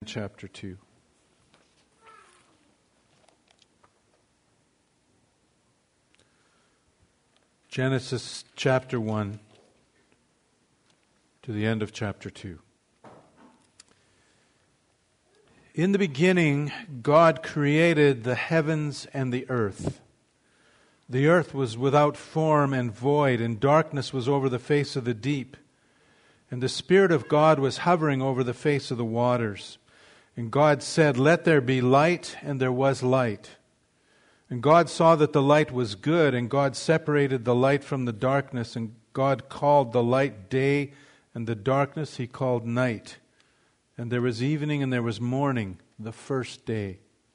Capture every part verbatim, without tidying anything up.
chapter two. Genesis chapter one to the end of chapter two. In the beginning, God created the heavens and the earth. The earth was without form and void, and darkness was over the face of the deep. And the Spirit of God was hovering over the face of the waters. And God said, "Let there be light," and there was light. And God saw that the light was good, and God separated the light from the darkness, and God called the light day, and the darkness He called night. And there was evening and there was morning, the first day.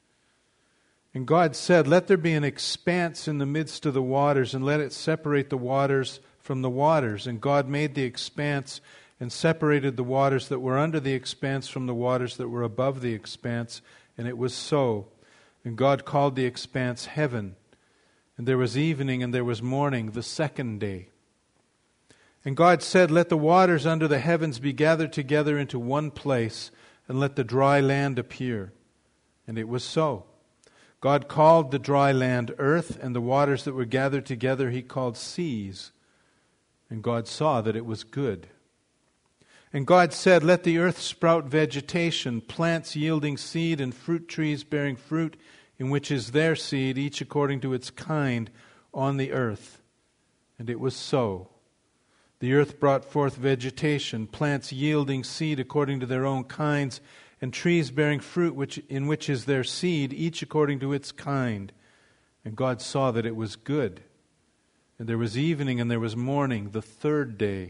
And God said, "Let there be an expanse in the midst of the waters, and let it separate the waters from the waters." And God made the expanse and separated the waters that were under the expanse from the waters that were above the expanse, and it was so. And God called the expanse heaven. And there was evening and there was morning, the second day. And God said, "Let the waters under the heavens be gathered together into one place, and let the dry land appear." And it was so. God called the dry land earth, and the waters that were gathered together He called seas. And God saw that it was good. And God said, "Let the earth sprout vegetation, plants yielding seed, and fruit trees bearing fruit, in which is their seed, each according to its kind, on the earth." And it was so. The earth brought forth vegetation, plants yielding seed according to their own kinds, and trees bearing fruit which, in which is their seed, each according to its kind. And God saw that it was good. And there was evening and there was morning, the third day.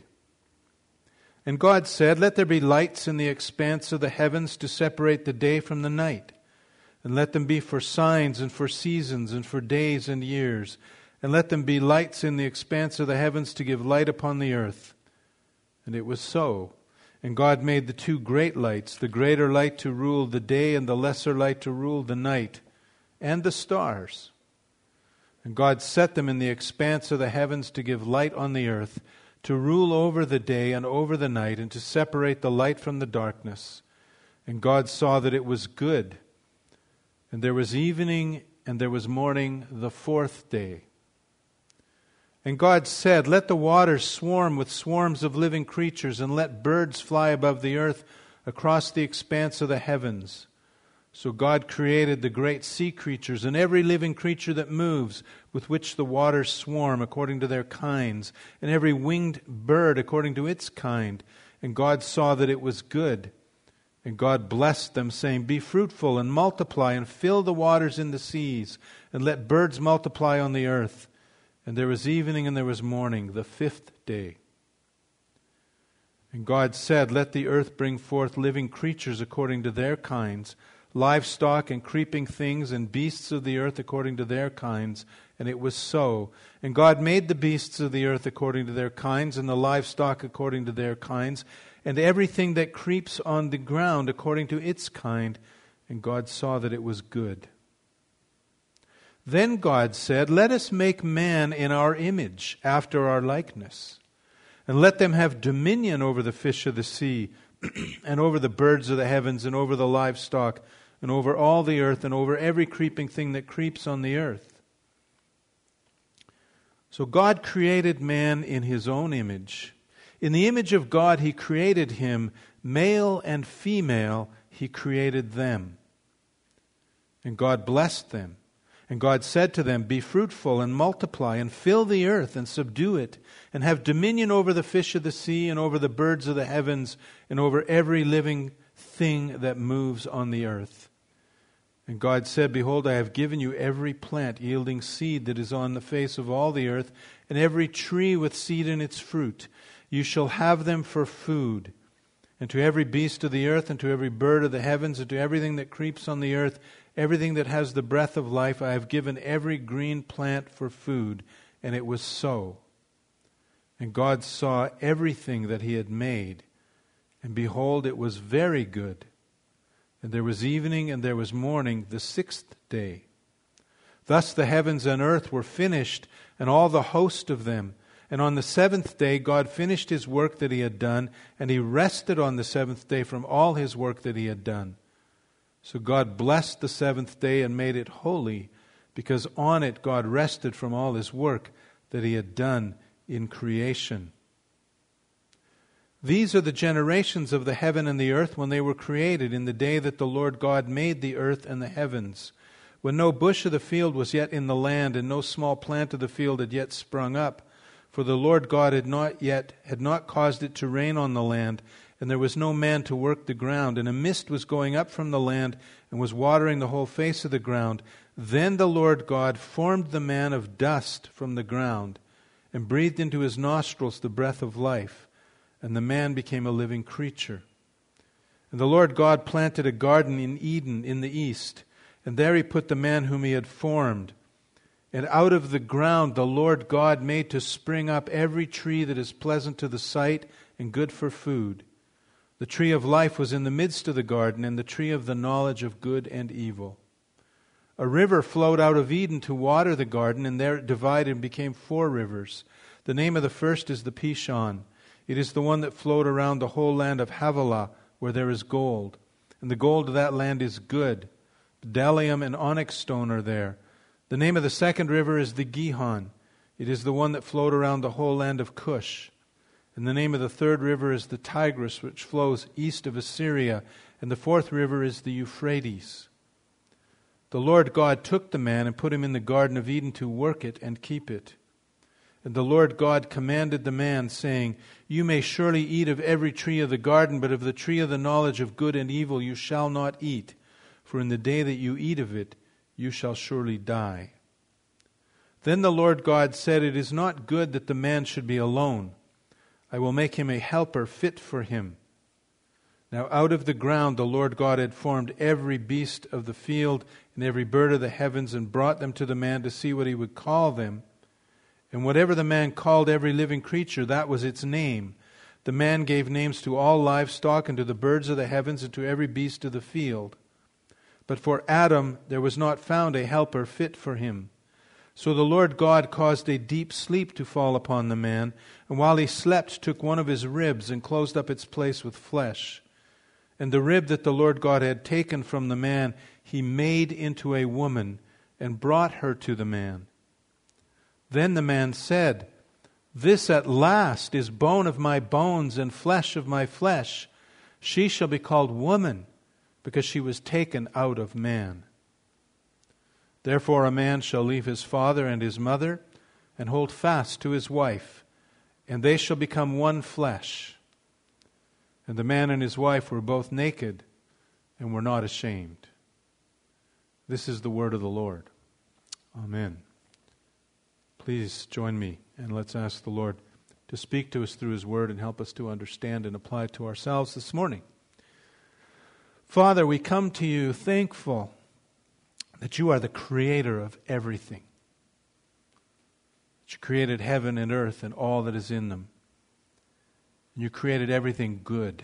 And God said, "Let there be lights in the expanse of the heavens to separate the day from the night. And let them be for signs and for seasons and for days and years. And let them be lights in the expanse of the heavens to give light upon the earth." And it was so. And God made the two great lights, the greater light to rule the day and the lesser light to rule the night, and the stars. And God set them in the expanse of the heavens to give light on the earth, to rule over the day and over the night, and to separate the light from the darkness. And God saw that it was good. And there was evening and there was morning, the fourth day. And God said, "Let the waters swarm with swarms of living creatures, and let birds fly above the earth across the expanse of the heavens." So God created the great sea creatures and every living creature that moves, with which the waters swarm according to their kinds, and every winged bird according to its kind. And God saw that it was good. And God blessed them, saying, "Be fruitful and multiply, and fill the waters in the seas, and let birds multiply on the earth." And there was evening and there was morning, the fifth day. And God said, "Let the earth bring forth living creatures according to their kinds, livestock and creeping things, and beasts of the earth according to their kinds." And it was so. And God made the beasts of the earth according to their kinds, and the livestock according to their kinds, and everything that creeps on the ground according to its kind. And God saw that it was good. Then God said, "Let us make man in our image, after our likeness, and let them have dominion over the fish of the sea, and over the birds of the heavens, and over the livestock, and over all the earth, and over every creeping thing that creeps on the earth." So God created man in His own image. In the image of God He created him, male and female He created them. And God blessed them. And God said to them, "Be fruitful and multiply, and fill the earth and subdue it, and have dominion over the fish of the sea, and over the birds of the heavens, and over every living thing that moves on the earth." And God said, "Behold, I have given you every plant yielding seed that is on the face of all the earth, and every tree with seed in its fruit. You shall have them for food. And to every beast of the earth, and to every bird of the heavens, and to everything that creeps on the earth, everything that has the breath of life, I have given every green plant for food." And it was so. And God saw everything that He had made, and behold, it was very good. And there was evening and there was morning, the sixth day. Thus the heavens and earth were finished, and all the host of them. And on the seventh day God finished His work that He had done, and He rested on the seventh day from all His work that He had done. So God blessed the seventh day and made it holy, because on it God rested from all His work that He had done in creation. These are the generations of the heaven and the earth when they were created, in the day that the Lord God made the earth and the heavens, when no bush of the field was yet in the land, and no small plant of the field had yet sprung up. For the Lord God had not yet had not caused it to rain on the land, and there was no man to work the ground, and a mist was going up from the land and was watering the whole face of the ground. Then the Lord God formed the man of dust from the ground, and breathed into his nostrils the breath of life, and the man became a living creature. And the Lord God planted a garden in Eden in the east, and there He put the man whom He had formed. And out of the ground the Lord God made to spring up every tree that is pleasant to the sight and good for food. The tree of life was in the midst of the garden, and the tree of the knowledge of good and evil. A river flowed out of Eden to water the garden, and there it divided and became four rivers. The name of the first is the Pishon. It is the one that flowed around the whole land of Havilah, where there is gold. And the gold of that land is good. Bdellium and onyx stone are there. The name of the second river is the Gihon. It is the one that flowed around the whole land of Cush. And the name of the third river is the Tigris, which flows east of Assyria. And the fourth river is the Euphrates. The Lord God took the man and put him in the Garden of Eden to work it and keep it. And the Lord God commanded the man, saying, You may surely eat of every tree of the garden, but of the tree of the knowledge of good and evil you shall not eat. For in the day that you eat of it, you shall surely die. Then the Lord God said, It is not good that the man should be alone. I will make him a helper fit for him. Now out of the ground the Lord God had formed every beast of the field and every bird of the heavens, and brought them to the man to see what he would call them. And whatever the man called every living creature, that was its name. The man gave names to all livestock, and to the birds of the heavens, and to every beast of the field. But for Adam there was not found a helper fit for him. So the Lord God caused a deep sleep to fall upon the man, and while he slept took one of his ribs and closed up its place with flesh. And the rib that the Lord God had taken from the man He made into a woman, and brought her to the man. Then the man said, This at last is bone of my bones and flesh of my flesh. She shall be called woman, because she was taken out of man. Therefore a man shall leave his father and his mother, and hold fast to his wife, and they shall become one flesh. And the man and his wife were both naked, and were not ashamed. This is the word of the Lord. Amen. Please join me, and let's ask the Lord to speak to us through His word and help us to understand and apply it to ourselves this morning. Father, we come to You thankful that You are the creator of everything. That You created heaven and earth and all that is in them. And You created everything good.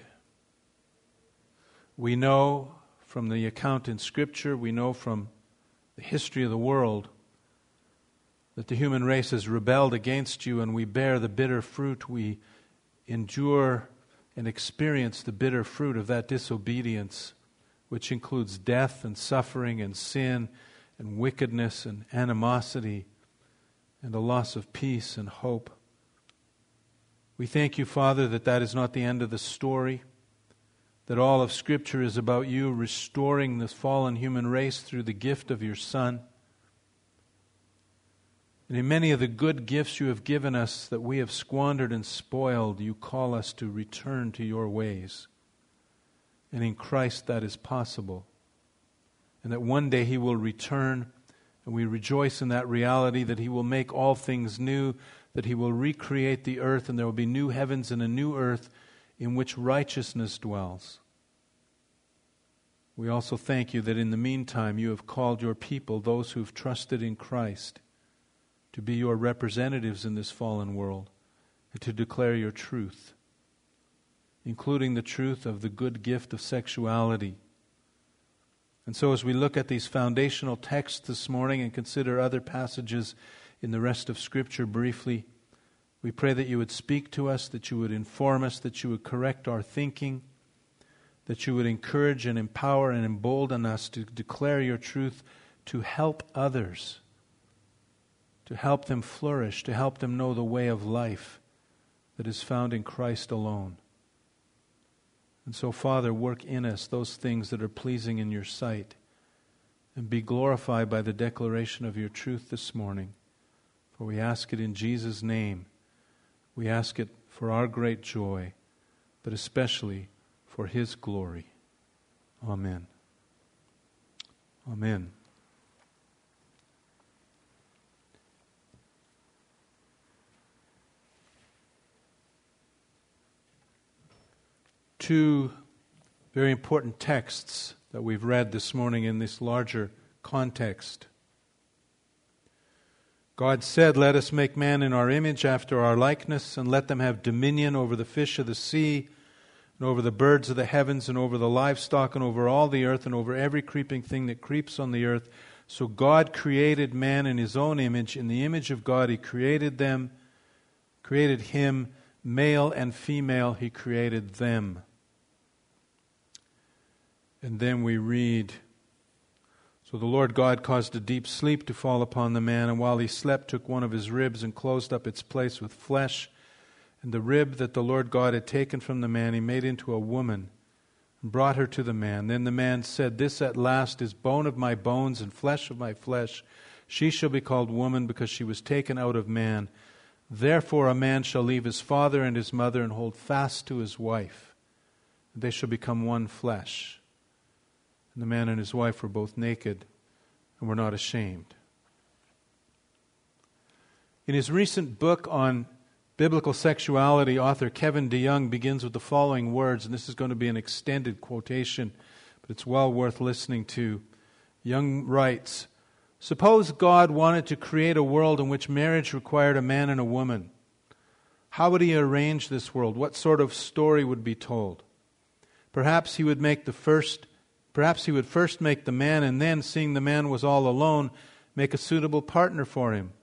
We know from the account in Scripture, we know from the history of the world, that the human race has rebelled against You, and we bear the bitter fruit. We endure and experience the bitter fruit of that disobedience, which includes death and suffering and sin and wickedness and animosity and a loss of peace and hope. We thank You, Father, that that is not the end of the story, that all of Scripture is about You restoring this fallen human race through the gift of Your Son. And in many of the good gifts You have given us that we have squandered and spoiled, You call us to return to Your ways. And in Christ that is possible. And that one day He will return, and we rejoice in that reality that He will make all things new, that He will recreate the earth, and there will be new heavens and a new earth in which righteousness dwells. We also thank You that in the meantime You have called Your people, those who have trusted in Christ, to be Your representatives in this fallen world, and to declare Your truth, including the truth of the good gift of sexuality. And so as we look at these foundational texts this morning and consider other passages in the rest of Scripture briefly, we pray that You would speak to us, that You would inform us, that You would correct our thinking, that you would encourage and empower and embolden us to declare your truth, to help others, to help them flourish, to help them know the way of life that is found in Christ alone. And so, Father, work in us those things that are pleasing in your sight, and be glorified by the declaration of your truth this morning. For we ask it in Jesus' name. We ask it for our great joy, but especially for His glory. Amen. Amen. Two very important texts that we've read this morning in this larger context. God said, "Let us make man in our image, after our likeness, and let them have dominion over the fish of the sea, and over the birds of the heavens, and over the livestock, and over all the earth, and over every creeping thing that creeps on the earth." So God created man in His own image. In the image of God He created them, created him, male and female He created them. And then we read, "So the Lord God caused a deep sleep to fall upon the man, and while he slept took one of his ribs and closed up its place with flesh. And the rib that the Lord God had taken from the man He made into a woman and brought her to the man. Then the man said, 'This at last is bone of my bones and flesh of my flesh. She shall be called woman, because she was taken out of man. Therefore a man shall leave his father and his mother and hold fast to his wife. They shall become one flesh.' And the man and his wife were both naked and were not ashamed." In his recent book on biblical sexuality, author Kevin DeYoung begins with the following words, and this is going to be an extended quotation, but it's well worth listening to. Young writes, "Suppose God wanted to create a world in which marriage required a man and a woman. How would He arrange this world? What sort of story would be told? Perhaps He would make the first Perhaps He would first make the man, and then, seeing the man was all alone, make a suitable partner for him.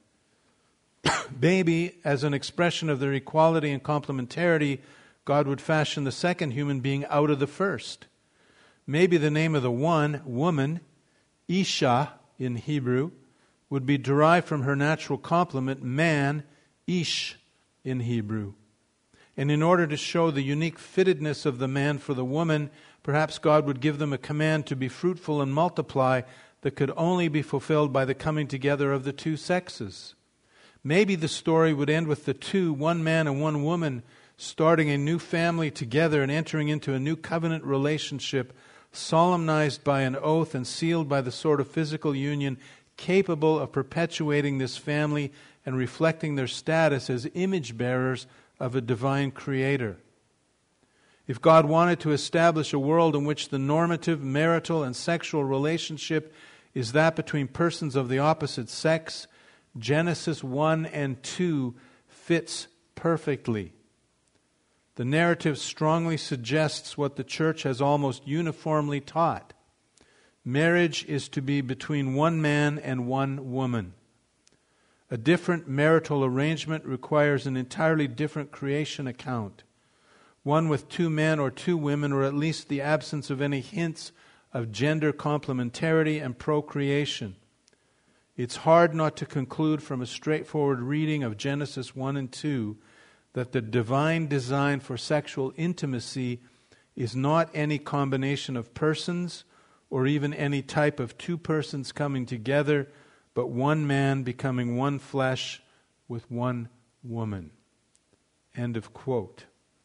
Maybe, as an expression of their equality and complementarity, God would fashion the second human being out of the first. Maybe the name of the one, woman, Isha in Hebrew, would be derived from her natural complement, man, Ish in Hebrew. And in order to show the unique fittedness of the man for the woman, perhaps God would give them a command to be fruitful and multiply that could only be fulfilled by the coming together of the two sexes. Maybe the story would end with the two, one man and one woman, starting a new family together and entering into a new covenant relationship, solemnized by an oath and sealed by the sort of physical union capable of perpetuating this family and reflecting their status as image bearers of a divine Creator. If God wanted to establish a world in which the normative marital and sexual relationship is that between persons of the opposite sex, Genesis one and two fits perfectly. The narrative strongly suggests what the church has almost uniformly taught. Marriage is to be between one man and one woman. A different marital arrangement requires an entirely different creation account. One with two men or two women, or at least the absence of any hints of gender complementarity and procreation. It's hard not to conclude from a straightforward reading of Genesis one and two that the divine design for sexual intimacy is not any combination of persons or even any type of two persons coming together, but one man becoming one flesh with one woman. End of quote.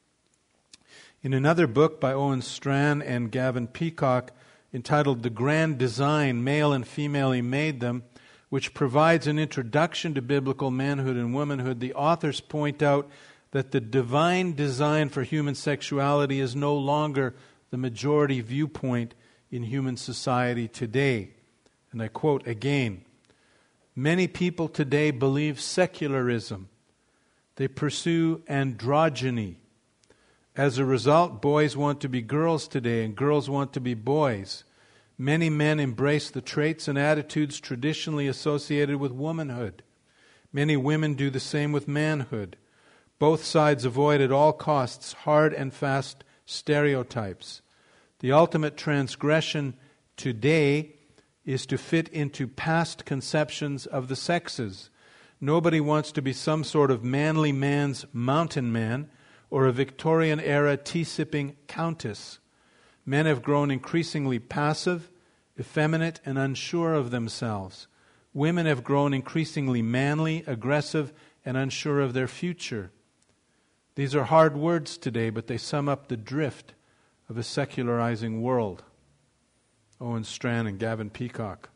In another book by Owen Strachan and Gavin Peacock, entitled "The Grand Design, Male and Female He Made Them," which provides an introduction to biblical manhood and womanhood, the authors point out that the divine design for human sexuality is no longer the majority viewpoint in human society today. And I quote again, "Many people today believe secularism. They pursue androgyny. As a result, boys want to be girls today and girls want to be boys. Many men embrace the traits and attitudes traditionally associated with womanhood. Many women do the same with manhood. Both sides avoid at all costs hard and fast stereotypes. The ultimate transgression today is to fit into past conceptions of the sexes. Nobody wants to be some sort of manly man's mountain man or a Victorian-era tea-sipping countess. Men have grown increasingly passive, effeminate, and unsure of themselves. Women have grown increasingly manly, aggressive, and unsure of their future. These are hard words today, but they sum up the drift of a secularizing world. Owen Strachan and Gavin Peacock.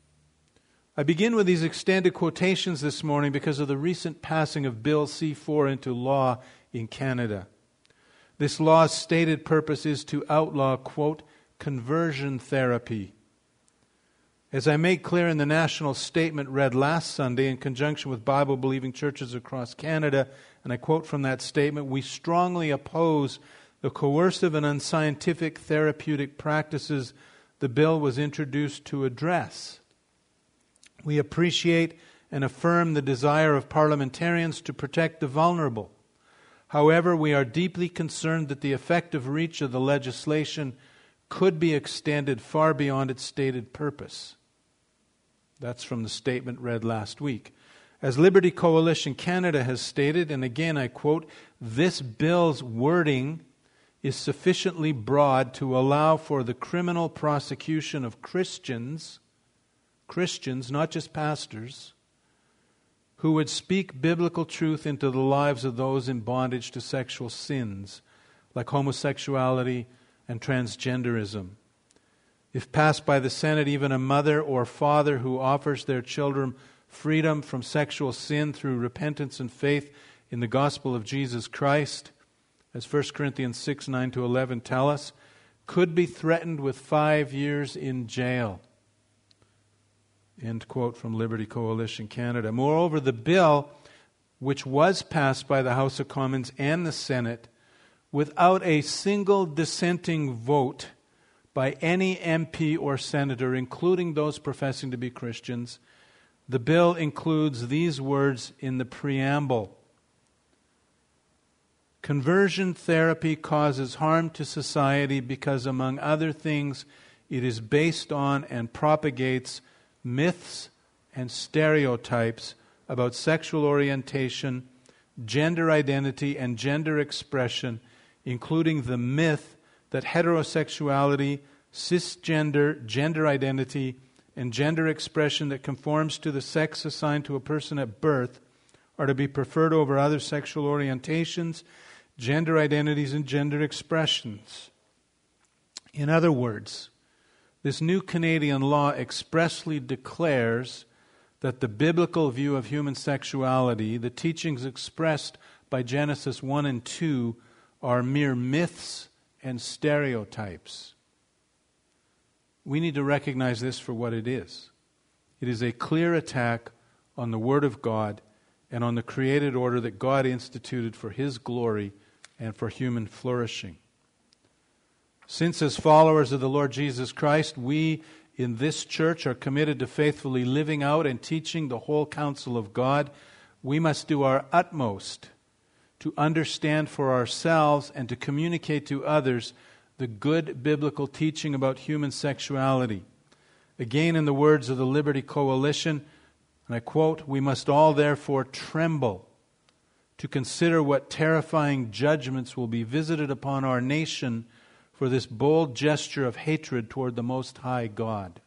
I begin with these extended quotations this morning because of the recent passing of Bill C four into law in Canada. This law's stated purpose is to outlaw, quote, conversion therapy. As I made clear in the national statement read last Sunday in conjunction with Bible-believing churches across Canada, and I quote from that statement, we strongly oppose the coercive and unscientific therapeutic practices the bill was introduced to address. We appreciate and affirm the desire of parliamentarians to protect the vulnerable. However, we are deeply concerned that the effective reach of the legislation could be extended far beyond its stated purpose. That's from the statement read last week. As Liberty Coalition Canada has stated, and again I quote, this bill's wording is sufficiently broad to allow for the criminal prosecution of Christians, Christians, not just pastors, who would speak biblical truth into the lives of those in bondage to sexual sins, like homosexuality and transgenderism. If passed by the Senate, even a mother or father who offers their children freedom from sexual sin through repentance and faith in the gospel of Jesus Christ, as First Corinthians six, nine to eleven tell us, could be threatened with five years in jail. End quote from Liberty Coalition Canada. Moreover, the bill, which was passed by the House of Commons and the Senate, without a single dissenting vote by any M P or senator, including those professing to be Christians, the bill includes these words in the preamble. Conversion therapy causes harm to society because, among other things, it is based on and propagates myths and stereotypes about sexual orientation, gender identity, and gender expression, including the myth that heterosexuality, cisgender, gender identity, and gender expression that conforms to the sex assigned to a person at birth are to be preferred over other sexual orientations, gender identities, and gender expressions. In other words, this new Canadian law expressly declares that the biblical view of human sexuality, the teachings expressed by Genesis one and two, are mere myths and stereotypes. We need to recognize this for what it is. It is a clear attack on the Word of God and on the created order that God instituted for His glory and for human flourishing. Since as followers of the Lord Jesus Christ, we in this church are committed to faithfully living out and teaching the whole counsel of God, we must do our utmost to understand for ourselves and to communicate to others the good biblical teaching about human sexuality. Again, in the words of the Liberty Coalition, and I quote, we must all therefore tremble to consider what terrifying judgments will be visited upon our nation for this bold gesture of hatred toward the Most High God.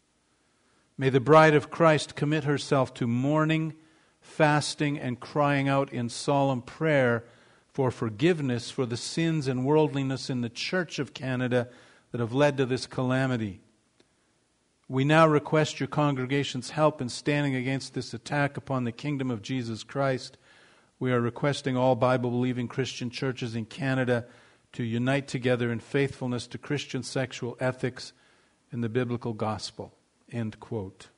May the bride of Christ commit herself to mourning, fasting, and crying out in solemn prayer for forgiveness for the sins and worldliness in the Church of Canada that have led to this calamity. We now request your congregation's help in standing against this attack upon the kingdom of Jesus Christ. We are requesting all Bible-believing Christian churches in Canada to unite together in faithfulness to Christian sexual ethics and the biblical gospel. End quote.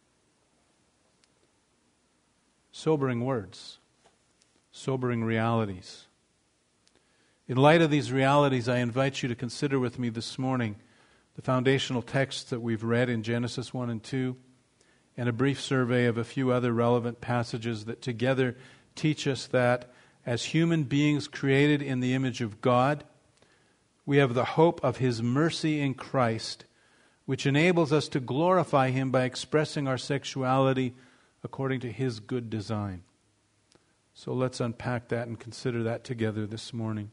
Sobering words. Sobering realities. In light of these realities, I invite you to consider with me this morning the foundational texts that we've read in Genesis one and two, and a brief survey of a few other relevant passages that together teach us that as human beings created in the image of God, we have the hope of His mercy in Christ, which enables us to glorify Him by expressing our sexuality according to His good design. So let's unpack that and consider that together this morning.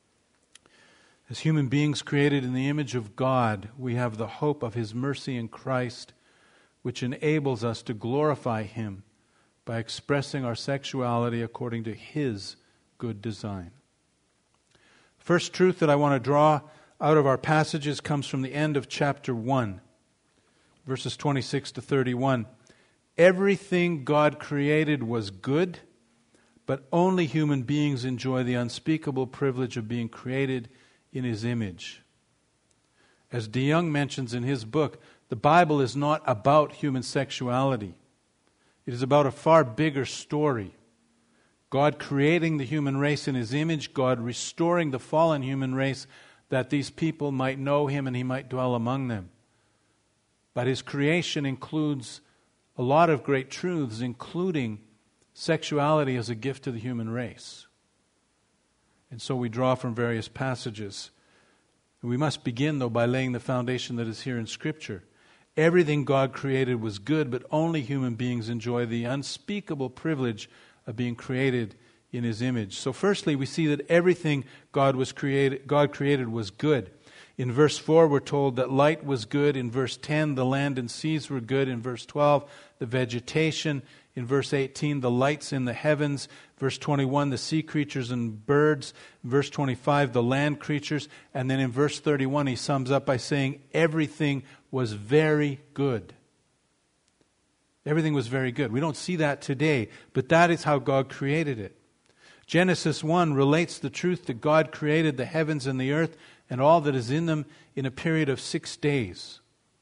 As human beings created in the image of God, we have the hope of His mercy in Christ, which enables us to glorify Him by expressing our sexuality according to His good design. First truth that I want to draw out of our passages comes from the end of chapter one, verses twenty-six to thirty-one. Everything God created was good, but only human beings enjoy the unspeakable privilege of being created in His image. As DeYoung mentions in his book, the Bible is not about human sexuality. It is about a far bigger story. God creating the human race in His image, God restoring the fallen human race that these people might know Him and He might dwell among them. But His creation includes a lot of great truths, including sexuality as a gift to the human race. And so we draw from various passages. We must begin, though, by laying the foundation that is here in Scripture. Everything God created was good, but only human beings enjoy the unspeakable privilege of being created in His image. So firstly, we see that everything God was created, God created was good. In verse four, we're told that light was good. In verse ten, the land and seas were good. In verse twelve, the vegetation. In verse eighteen, the lights in the heavens. Verse twenty-one, the sea creatures and birds. In verse twenty-five, the land creatures. And then in verse thirty-one, he sums up by saying, everything was very good. Everything was very good. We don't see that today, but that is how God created it. Genesis one relates the truth that God created the heavens and the earth and all that is in them in a period of six days.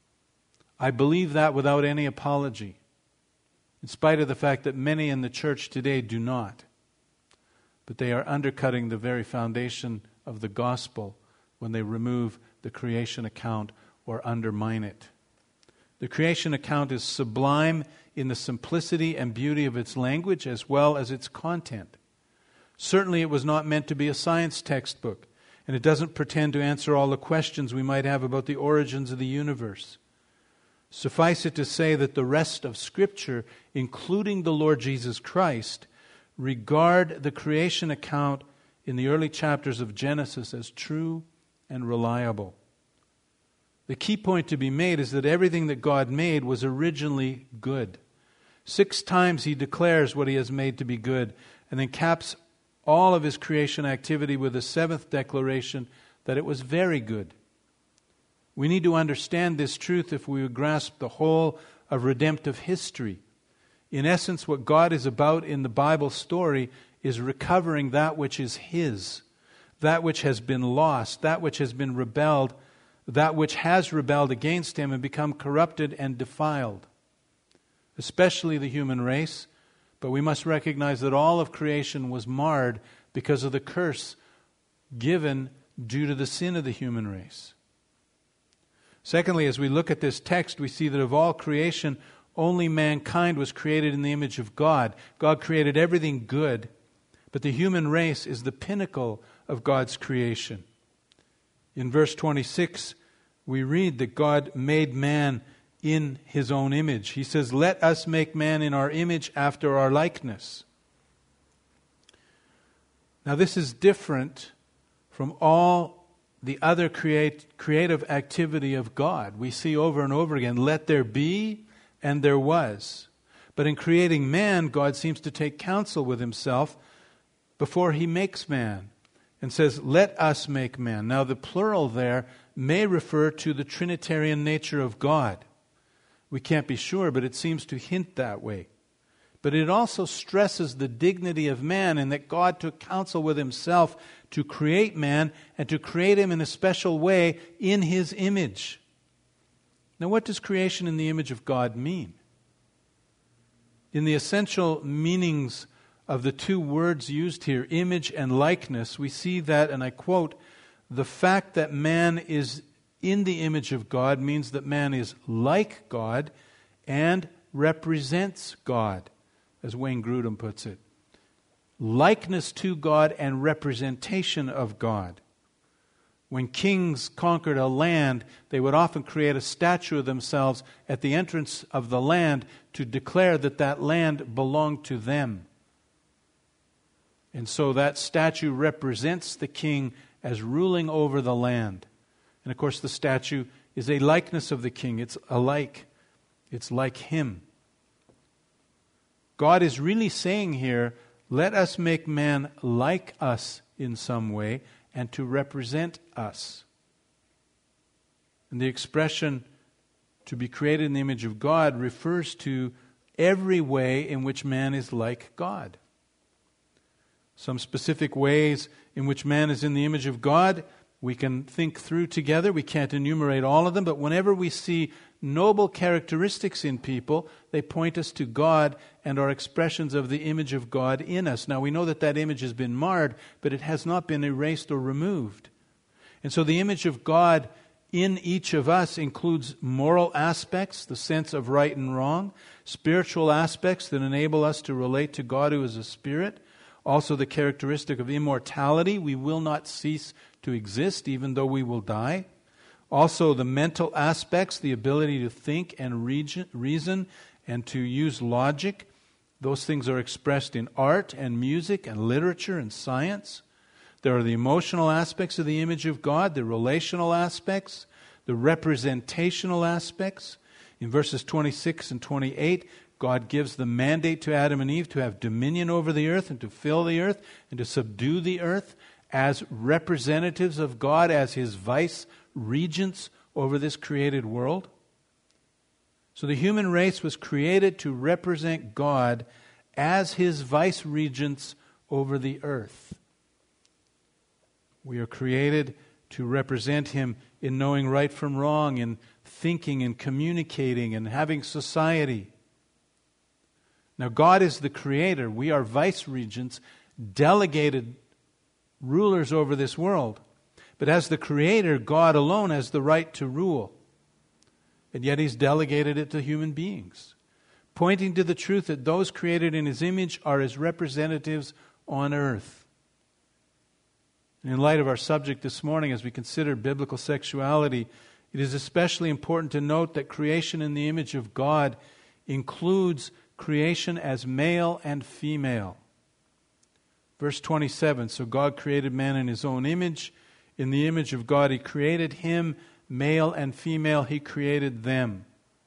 I believe that without any apology, in spite of the fact that many in the church today do not. But they are undercutting the very foundation of the gospel when they remove the creation account or undermine it. The creation account is sublime in the simplicity and beauty of its language as well as its content. Certainly it was not meant to be a science textbook, and it doesn't pretend to answer all the questions we might have about the origins of the universe. Suffice it to say that the rest of Scripture, including the Lord Jesus Christ, regard the creation account in the early chapters of Genesis as true and reliable. The key point to be made is that everything that God made was originally good. Six times He declares what He has made to be good, and then caps all of His creation activity with a seventh declaration that it was very good. We need to understand this truth if we would grasp the whole of redemptive history. In essence, what God is about in the Bible story is recovering that which is His, that which has been lost, that which has been rebelled, that which has rebelled against Him and become corrupted and defiled, especially the human race. But we must recognize that all of creation was marred because of the curse given due to the sin of the human race. Secondly, as we look at this text, we see that of all creation, only mankind was created in the image of God. God created everything good, but the human race is the pinnacle of God's creation. In verse twenty-six, we read that God made man in His own image. He says, "Let us make man in our image after our likeness." Now this is different from all the other create, creative activity of God. We see over and over again, let there be, and there was. But in creating man, God seems to take counsel with Himself before He makes man and says, let us make man. Now the plural there may refer to the Trinitarian nature of God. We can't be sure, but it seems to hint that way. But it also stresses the dignity of man and that God took counsel with Himself to create man and to create him in a special way in His image. Now, what does creation in the image of God mean? In the essential meanings of the two words used here, image and likeness, we see that, and I quote, the fact that man is in the image of God means that man is like God and represents God, as Wayne Grudem puts it. Likeness to God and representation of God. When kings conquered a land, they would often create a statue of themselves at the entrance of the land to declare that that land belonged to them. And so that statue represents the king as ruling over the land. And of course the statue is a likeness of the king. It's alike. It's like him. God is really saying here, let us make man like us in some way and to represent us. And the expression to be created in the image of God refers to every way in which man is like God. Some specific ways in which man is in the image of God we can think through together. We can't enumerate all of them, but whenever we see noble characteristics in people, they point us to God and are expressions of the image of God in us. Now we know that that image has been marred, but it has not been erased or removed. And so the image of God in each of us includes moral aspects, the sense of right and wrong, spiritual aspects that enable us to relate to God who is a spirit, also the characteristic of immortality. We will not cease to exist even though we will die. Also the mental aspects, the ability to think and reason and to use logic. Those things are expressed in art and music and literature and science. There are the emotional aspects of the image of God, the relational aspects, the representational aspects. In verses twenty-six and twenty-eight, God gives the mandate to Adam and Eve to have dominion over the earth and to fill the earth and to subdue the earth as representatives of God, as His vice regents over this created world. So the human race was created to represent God as His vice regents over the earth. We are created to represent Him in knowing right from wrong, in thinking and communicating and having society. Now God is the creator. We are vice regents, delegated rulers over this world. But as the creator, God alone has the right to rule. And yet He's delegated it to human beings, pointing to the truth that those created in His image are His representatives on earth. And in light of our subject this morning, as we consider biblical sexuality, it is especially important to note that creation in the image of God includes creation as male and female. Verse twenty-seven, so God created man in His own image. In the image of God He created him, male and female He created them.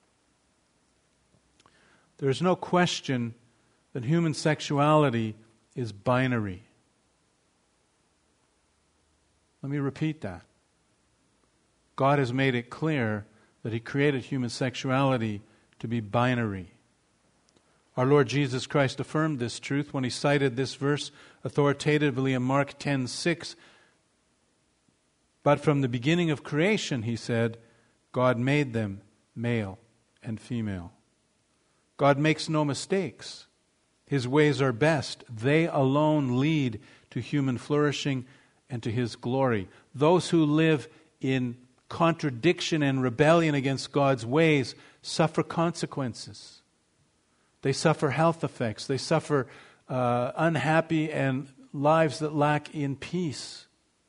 There is no question that human sexuality is binary. Let me repeat that. God has made it clear that He created human sexuality to be binary. Our Lord Jesus Christ affirmed this truth when He cited this verse authoritatively in Mark ten six. But from the beginning of creation, He said, God made them male and female. God makes no mistakes. His ways are best. They alone lead to human flourishing and to His glory. Those who live in contradiction and rebellion against God's ways suffer consequences. They suffer health effects. They suffer uh, unhappy and lives that lack in peace.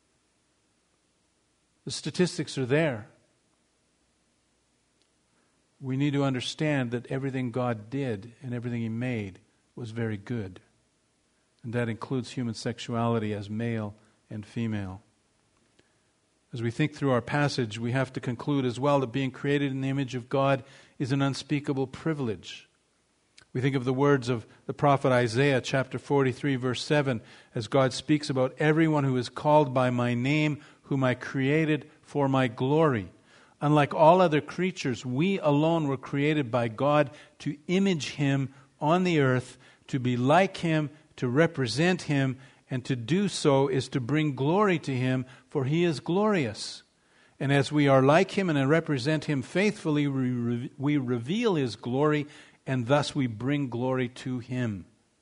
The statistics are there. We need to understand that everything God did and everything He made was very good. And that includes human sexuality as male and female. As we think through our passage, we have to conclude as well that being created in the image of God is an unspeakable privilege. We think of the words of the prophet Isaiah, chapter forty-three, verse seven, as God speaks about everyone who is called by my name, whom I created for my glory. Unlike all other creatures, we alone were created by God to image Him on the earth, to be like Him, to represent Him, and to do so is to bring glory to Him, for He is glorious. And as we are like Him and represent Him faithfully, we, re- we reveal His glory, and thus we bring glory to Him.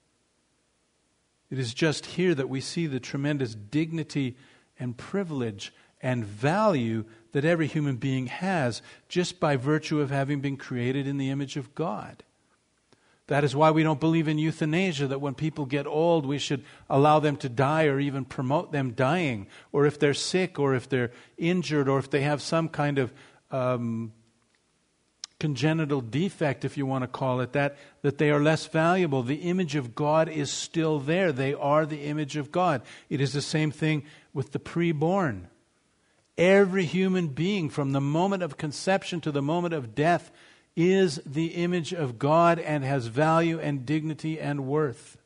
It is just here that we see the tremendous dignity and privilege and value that every human being has just by virtue of having been created in the image of God. That is why we don't believe in euthanasia, that when people get old, we should allow them to die or even promote them dying. Or if they're sick, or if they're injured, or if they have some kind of um, congenital defect, if you want to call it that, that they are less valuable. The image of God is still there. They are the image of God. It is the same thing with the preborn. Every human being, from the moment of conception to the moment of death, is the image of God and has value and dignity and worth.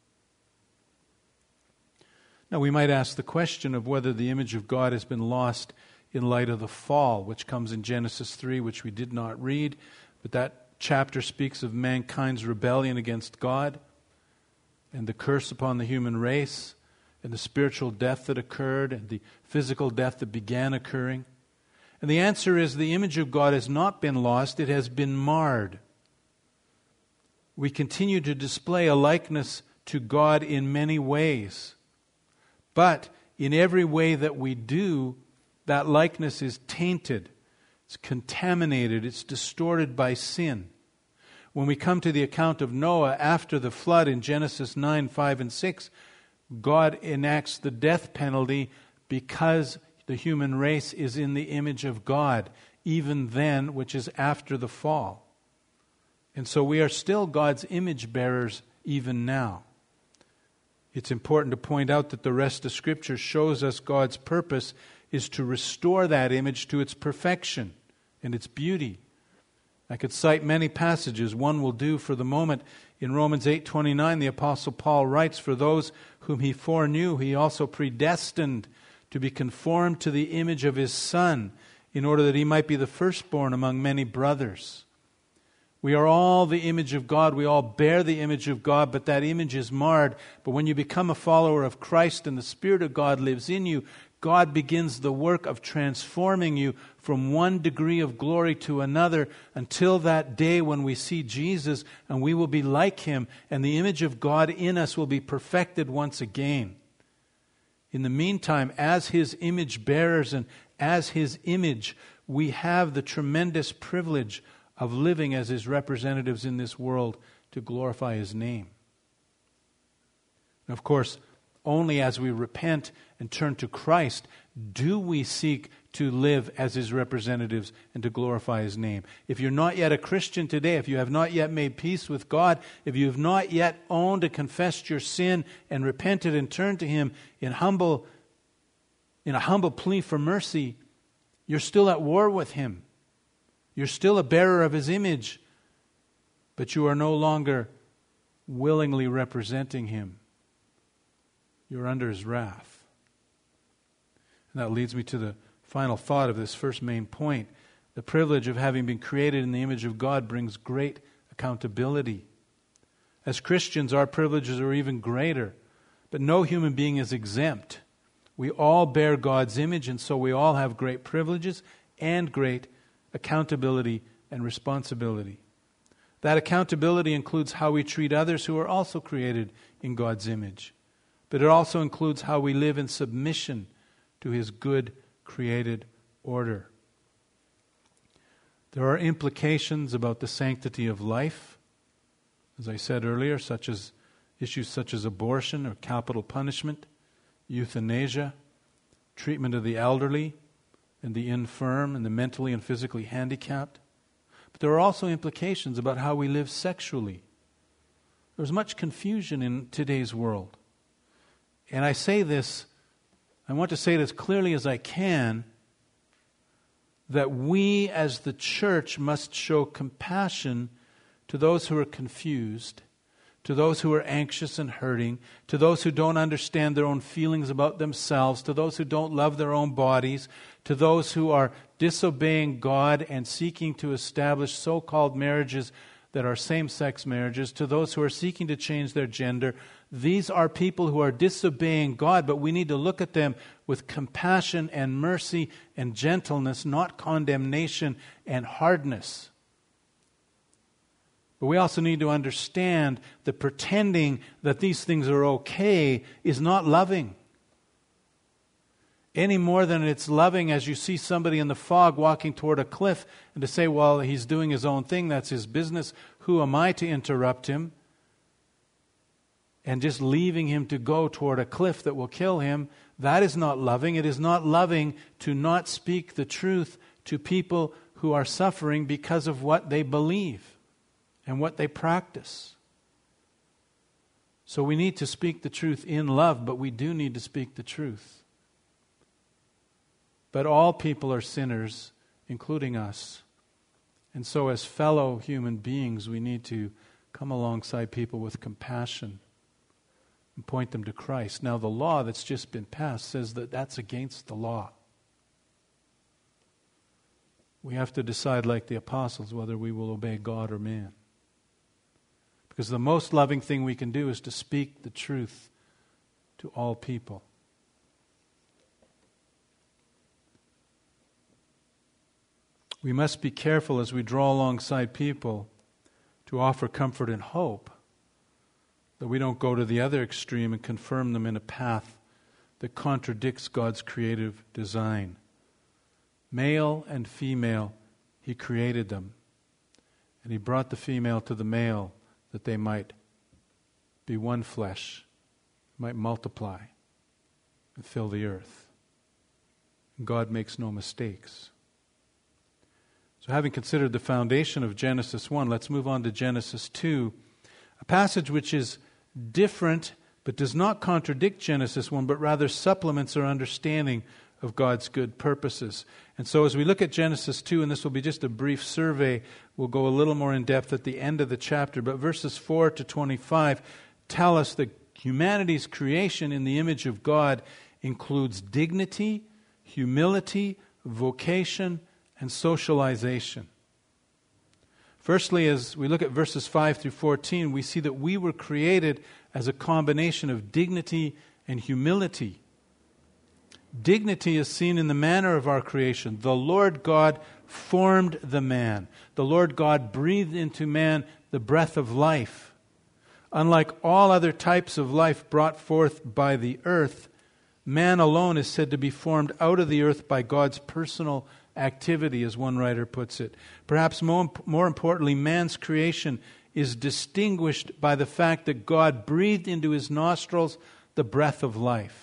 Now, we might ask the question of whether the image of God has been lost in light of the fall, which comes in Genesis three, which we did not read, but that chapter speaks of mankind's rebellion against God and the curse upon the human race and the spiritual death that occurred and the physical death that began occurring. And the answer is the image of God has not been lost, it has been marred. We continue to display a likeness to God in many ways. But in every way that we do, that likeness is tainted, it's contaminated, it's distorted by sin. When we come to the account of Noah after the flood in Genesis nine, five, and six, God enacts the death penalty because the human race is in the image of God, even then, which is after the fall. And so we are still God's image bearers even now. It's important to point out that the rest of Scripture shows us God's purpose is to restore that image to its perfection and its beauty. I could cite many passages. One will do for the moment. In Romans eight twenty-nine, the Apostle Paul writes, "For those whom he foreknew, he also predestined to be conformed to the image of his Son, in order that he might be the firstborn among many brothers." We are all the image of God. We all bear the image of God, but that image is marred. But when you become a follower of Christ and the Spirit of God lives in you, God begins the work of transforming you from one degree of glory to another until that day when we see Jesus and we will be like Him, and the image of God in us will be perfected once again. In the meantime, as His image bearers and as His image, we have the tremendous privilege of living as His representatives in this world to glorify His name. And of course, only as we repent and turn to Christ do we seek to live as His representatives and to glorify His name. If you're not yet a Christian today, if you have not yet made peace with God, if you have not yet owned and confessed your sin and repented and turned to Him in humble, in a humble plea for mercy, you're still at war with Him. You're still a bearer of His image, but you are no longer willingly representing Him. You're under His wrath. And that leads me to the final thought of this first main point. The privilege of having been created in the image of God brings great accountability. As Christians, our privileges are even greater, but no human being is exempt. We all bear God's image, and so we all have great privileges and great accountability and responsibility. That accountability includes how we treat others who are also created in God's image. But it also includes how we live in submission to His good created order. There are implications about the sanctity of life, as I said earlier, such as issues such as abortion or capital punishment, euthanasia, treatment of the elderly and the infirm and the mentally and physically handicapped. But there are also implications about how we live sexually. There's much confusion in today's world. And I say this, I want to say it as clearly as I can, that we as the church must show compassion to those who are confused, to those who are anxious and hurting, to those who don't understand their own feelings about themselves, to those who don't love their own bodies, to those who are disobeying God and seeking to establish so-called marriages that are same-sex marriages, to those who are seeking to change their gender. These are people who are disobeying God, but we need to look at them with compassion and mercy and gentleness, not condemnation and hardness. But we also need to understand that pretending that these things are okay is not loving. any more than it's loving as you see somebody in the fog walking toward a cliff and to say, well, he's doing his own thing, that's his business, who am I to interrupt him? And just leaving him to go toward a cliff that will kill him, that is not loving. It is not loving to not speak the truth to people who are suffering because of what they believe and what they practice. So we need to speak the truth in love, but we do need to speak the truth. But all people are sinners, including us. And so as fellow human beings, we need to come alongside people with compassion and point them to Christ. Now, the law that's just been passed says that that's against the law. We have to decide, like the apostles, whether we will obey God or man. Because the most loving thing we can do is to speak the truth to all people. We must be careful as we draw alongside people to offer comfort and hope, that we don't go to the other extreme and confirm them in a path that contradicts God's creative design. Male and female, He created them. And He brought the female to the male that they might be one flesh, might multiply and fill the earth. And God makes no mistakes. So having considered the foundation of Genesis one, let's move on to Genesis two, a passage which is different but does not contradict Genesis one, but rather supplements our understanding of God's good purposes. And so as we look at Genesis two, and this will be just a brief survey, we'll go a little more in depth at the end of the chapter, but verses four to twenty-five tell us that humanity's creation in the image of God includes dignity, humility, vocation, and socialization. Firstly, as we look at verses five through fourteen, we see that we were created as a combination of dignity and humility. Dignity is seen in the manner of our creation. The Lord God formed the man. The Lord God breathed into man the breath of life. Unlike all other types of life brought forth by the earth, man alone is said to be formed out of the earth by God's personal activity, as one writer puts it. Perhaps more, more importantly, man's creation is distinguished by the fact that God breathed into his nostrils the breath of life.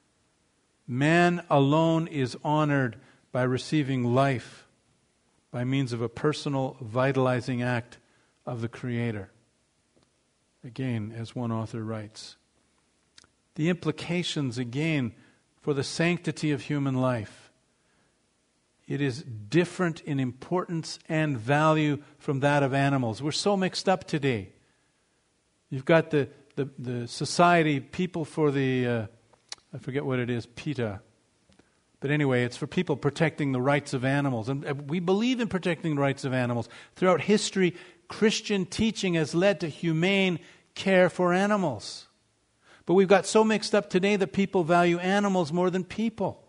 Man alone is honored by receiving life by means of a personal, vitalizing act of the Creator. Again, as one author writes, the implications, again, for the sanctity of human life. It is different in importance and value from that of animals. We're so mixed up today. You've got the, the, the society, people for the... Uh, I forget what it is, PETA. But anyway, it's for people protecting the rights of animals. And we believe in protecting the rights of animals. Throughout history, Christian teaching has led to humane care for animals. But we've got so mixed up today that people value animals more than people.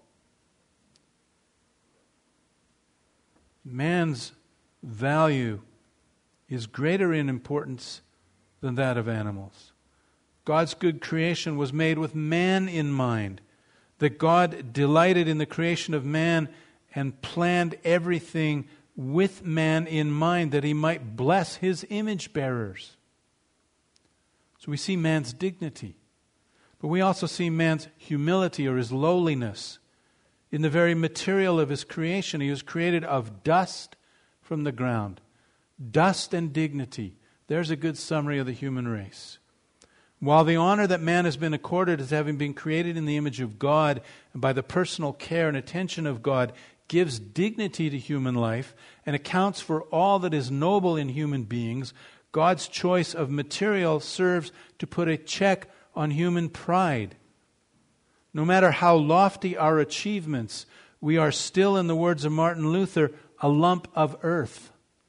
Man's value is greater in importance than that of animals. God's good creation was made with man in mind. That God delighted in the creation of man and planned everything with man in mind, that He might bless His image bearers. So we see man's dignity. But we also see man's humility, or his lowliness. In the very material of his creation, he was created of dust from the ground. Dust and dignity. There's a good summary of the human race. While the honor that man has been accorded as having been created in the image of God and by the personal care and attention of God gives dignity to human life and accounts for all that is noble in human beings, God's choice of material serves to put a check on human pride. No matter how lofty our achievements, we are still, in the words of Martin Luther, a lump of earth.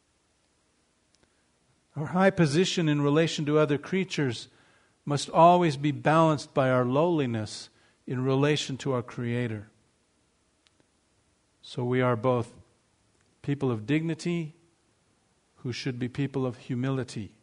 Our high position in relation to other creatures must always be balanced by our lowliness in relation to our Creator. So we are both people of dignity who should be people of humility.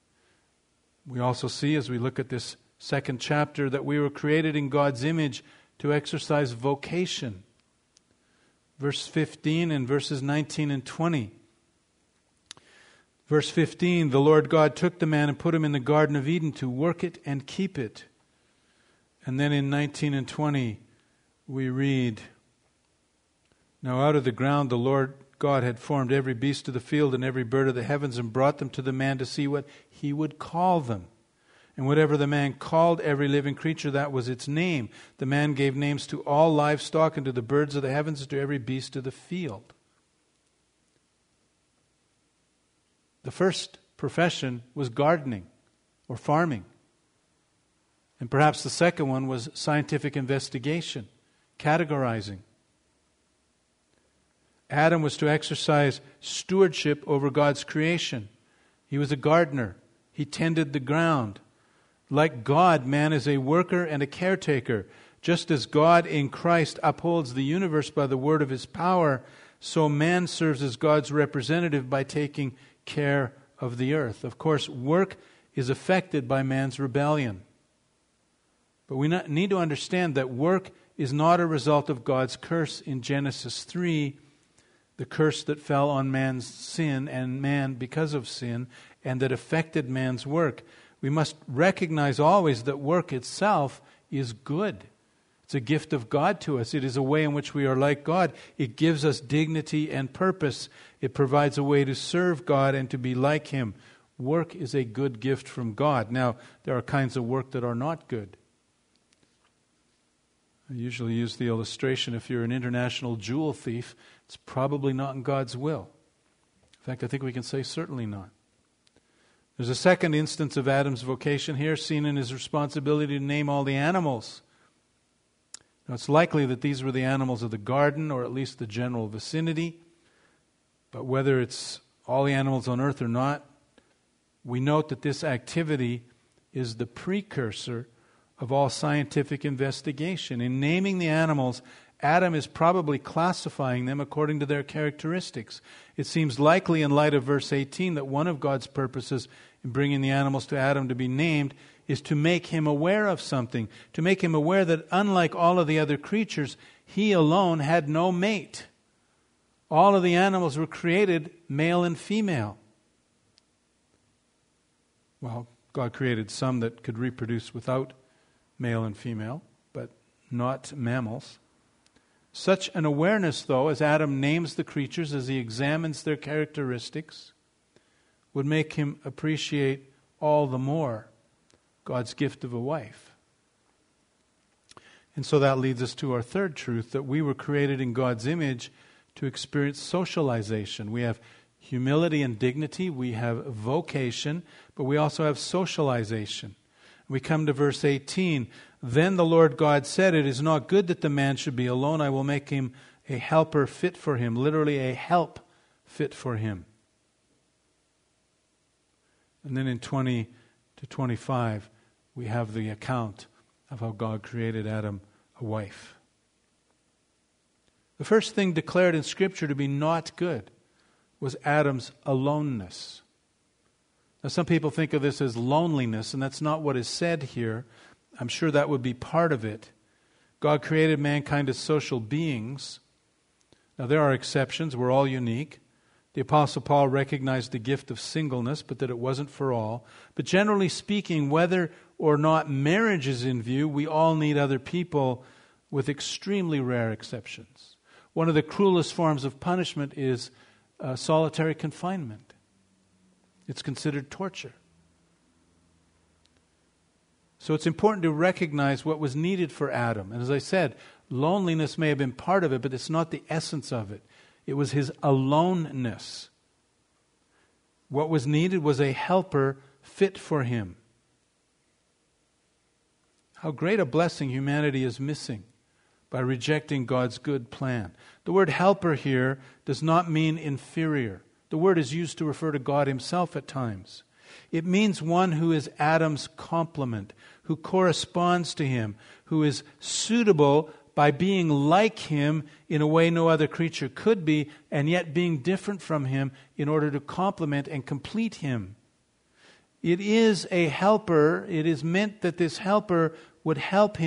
We also see, as we look at this second chapter, that we were created in God's image to exercise vocation. Verse fifteen and verses nineteen and twenty. Verse fifteen, the Lord God took the man and put him in the Garden of Eden to work it and keep it. And then in nineteen and twenty, we read, now out of the ground the Lord God had formed every beast of the field and every bird of the heavens and brought them to the man to see what he would call them. And whatever the man called every living creature, that was its name. The man gave names to all livestock and to the birds of the heavens and to every beast of the field. The first profession was gardening or farming. And perhaps the second one was scientific investigation, categorizing. Adam was to exercise stewardship over God's creation. He was a gardener. He tended the ground. Like God, man is a worker and a caretaker. Just as God in Christ upholds the universe by the word of his power, so man serves as God's representative by taking care of the earth. Of course, work is affected by man's rebellion. But we need to understand that work is not a result of God's curse in Genesis three, the curse that fell on man's sin and man because of sin, and that affected man's work. We must recognize always that work itself is good. It's a gift of God to us. It is a way in which we are like God. It gives us dignity and purpose. It provides a way to serve God and to be like Him. Work is a good gift from God. Now, there are kinds of work that are not good. I usually use the illustration, if you're an international jewel thief, it's probably not in God's will. In fact, I think we can say certainly not. There's a second instance of Adam's vocation here, seen in his responsibility to name all the animals. Now, it's likely that these were the animals of the garden, or at least the general vicinity. But whether it's all the animals on earth or not, we note that this activity is the precursor of all scientific investigation. In naming the animals, Adam is probably classifying them according to their characteristics. It seems likely in light of verse eighteen that one of God's purposes in bringing the animals to Adam to be named is to make him aware of something, to make him aware that unlike all of the other creatures, he alone had no mate. All of the animals were created male and female. Well, God created some that could reproduce without male and female, but not mammals. Such an awareness, though, as Adam names the creatures, as he examines their characteristics, would make him appreciate all the more God's gift of a wife. And so that leads us to our third truth, that we were created in God's image to experience socialization. We have humility and dignity, we have vocation, but we also have socialization. We come to verse eighteen. Then the Lord God said, it is not good that the man should be alone. I will make him a helper fit for him. Literally, a help fit for him. And then in twenty to twenty-five, we have the account of how God created Adam a wife. The first thing declared in Scripture to be not good was Adam's aloneness. Now, some people think of this as loneliness, and that's not what is said here. I'm sure that would be part of it. God created mankind as social beings. Now, there are exceptions. We're all unique. The Apostle Paul recognized the gift of singleness, but that it wasn't for all. But generally speaking, whether or not marriage is in view, we all need other people, with extremely rare exceptions. One of the cruelest forms of punishment is uh, solitary confinement. It's considered torture. So it's important to recognize what was needed for Adam. And as I said, loneliness may have been part of it, but it's not the essence of it. It was his aloneness. What was needed was a helper fit for him. How great a blessing humanity is missing by rejecting God's good plan. The word helper here does not mean inferior. The word is used to refer to God himself at times. It means one who is Adam's complement, who corresponds to him, who is suitable by being like him in a way no other creature could be, and yet being different from him in order to complement and complete him. It is a helper. It is meant that this helper would help him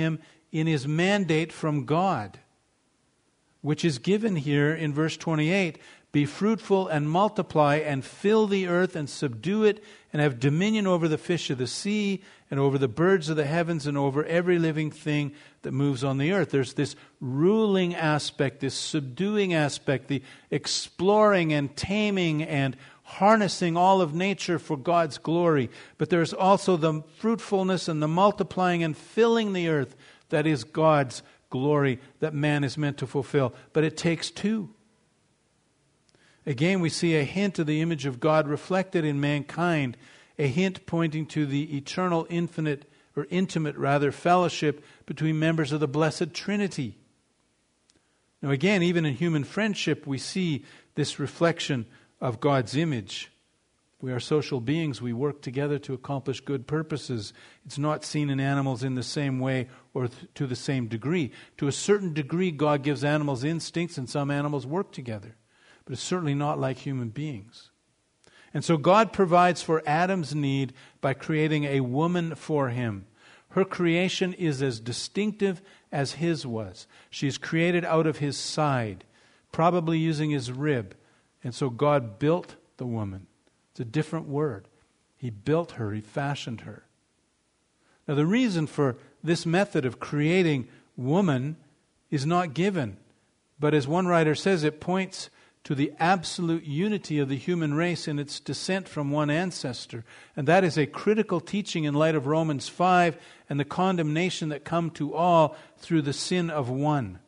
in his mandate from God, which is given here in verse twenty-eight. Be fruitful and multiply and fill the earth and subdue it and have dominion over the fish of the sea and over the birds of the heavens and over every living thing that moves on the earth. There's this ruling aspect, this subduing aspect, the exploring and taming and harnessing all of nature for God's glory. But there's also the fruitfulness and the multiplying and filling the earth that is God's glory that man is meant to fulfill. But it takes two. Again, we see a hint of the image of God reflected in mankind, a hint pointing to the eternal, infinite, or intimate, rather, fellowship between members of the Blessed Trinity. Now again, even in human friendship, we see this reflection of God's image. We are social beings. We work together to accomplish good purposes. It's not seen in animals in the same way or th- to the same degree. To a certain degree, God gives animals instincts, and some animals work together. But it's certainly not like human beings. And so God provides for Adam's need by creating a woman for him. Her creation is as distinctive as his was. She's created out of his side, probably using his rib. And so God built the woman. It's a different word. He built her. He fashioned her. Now the reason for this method of creating woman is not given. But as one writer says, it points to the absolute unity of the human race in its descent from one ancestor. And that is a critical teaching in light of Romans five and the condemnation that come to all through the sin of one.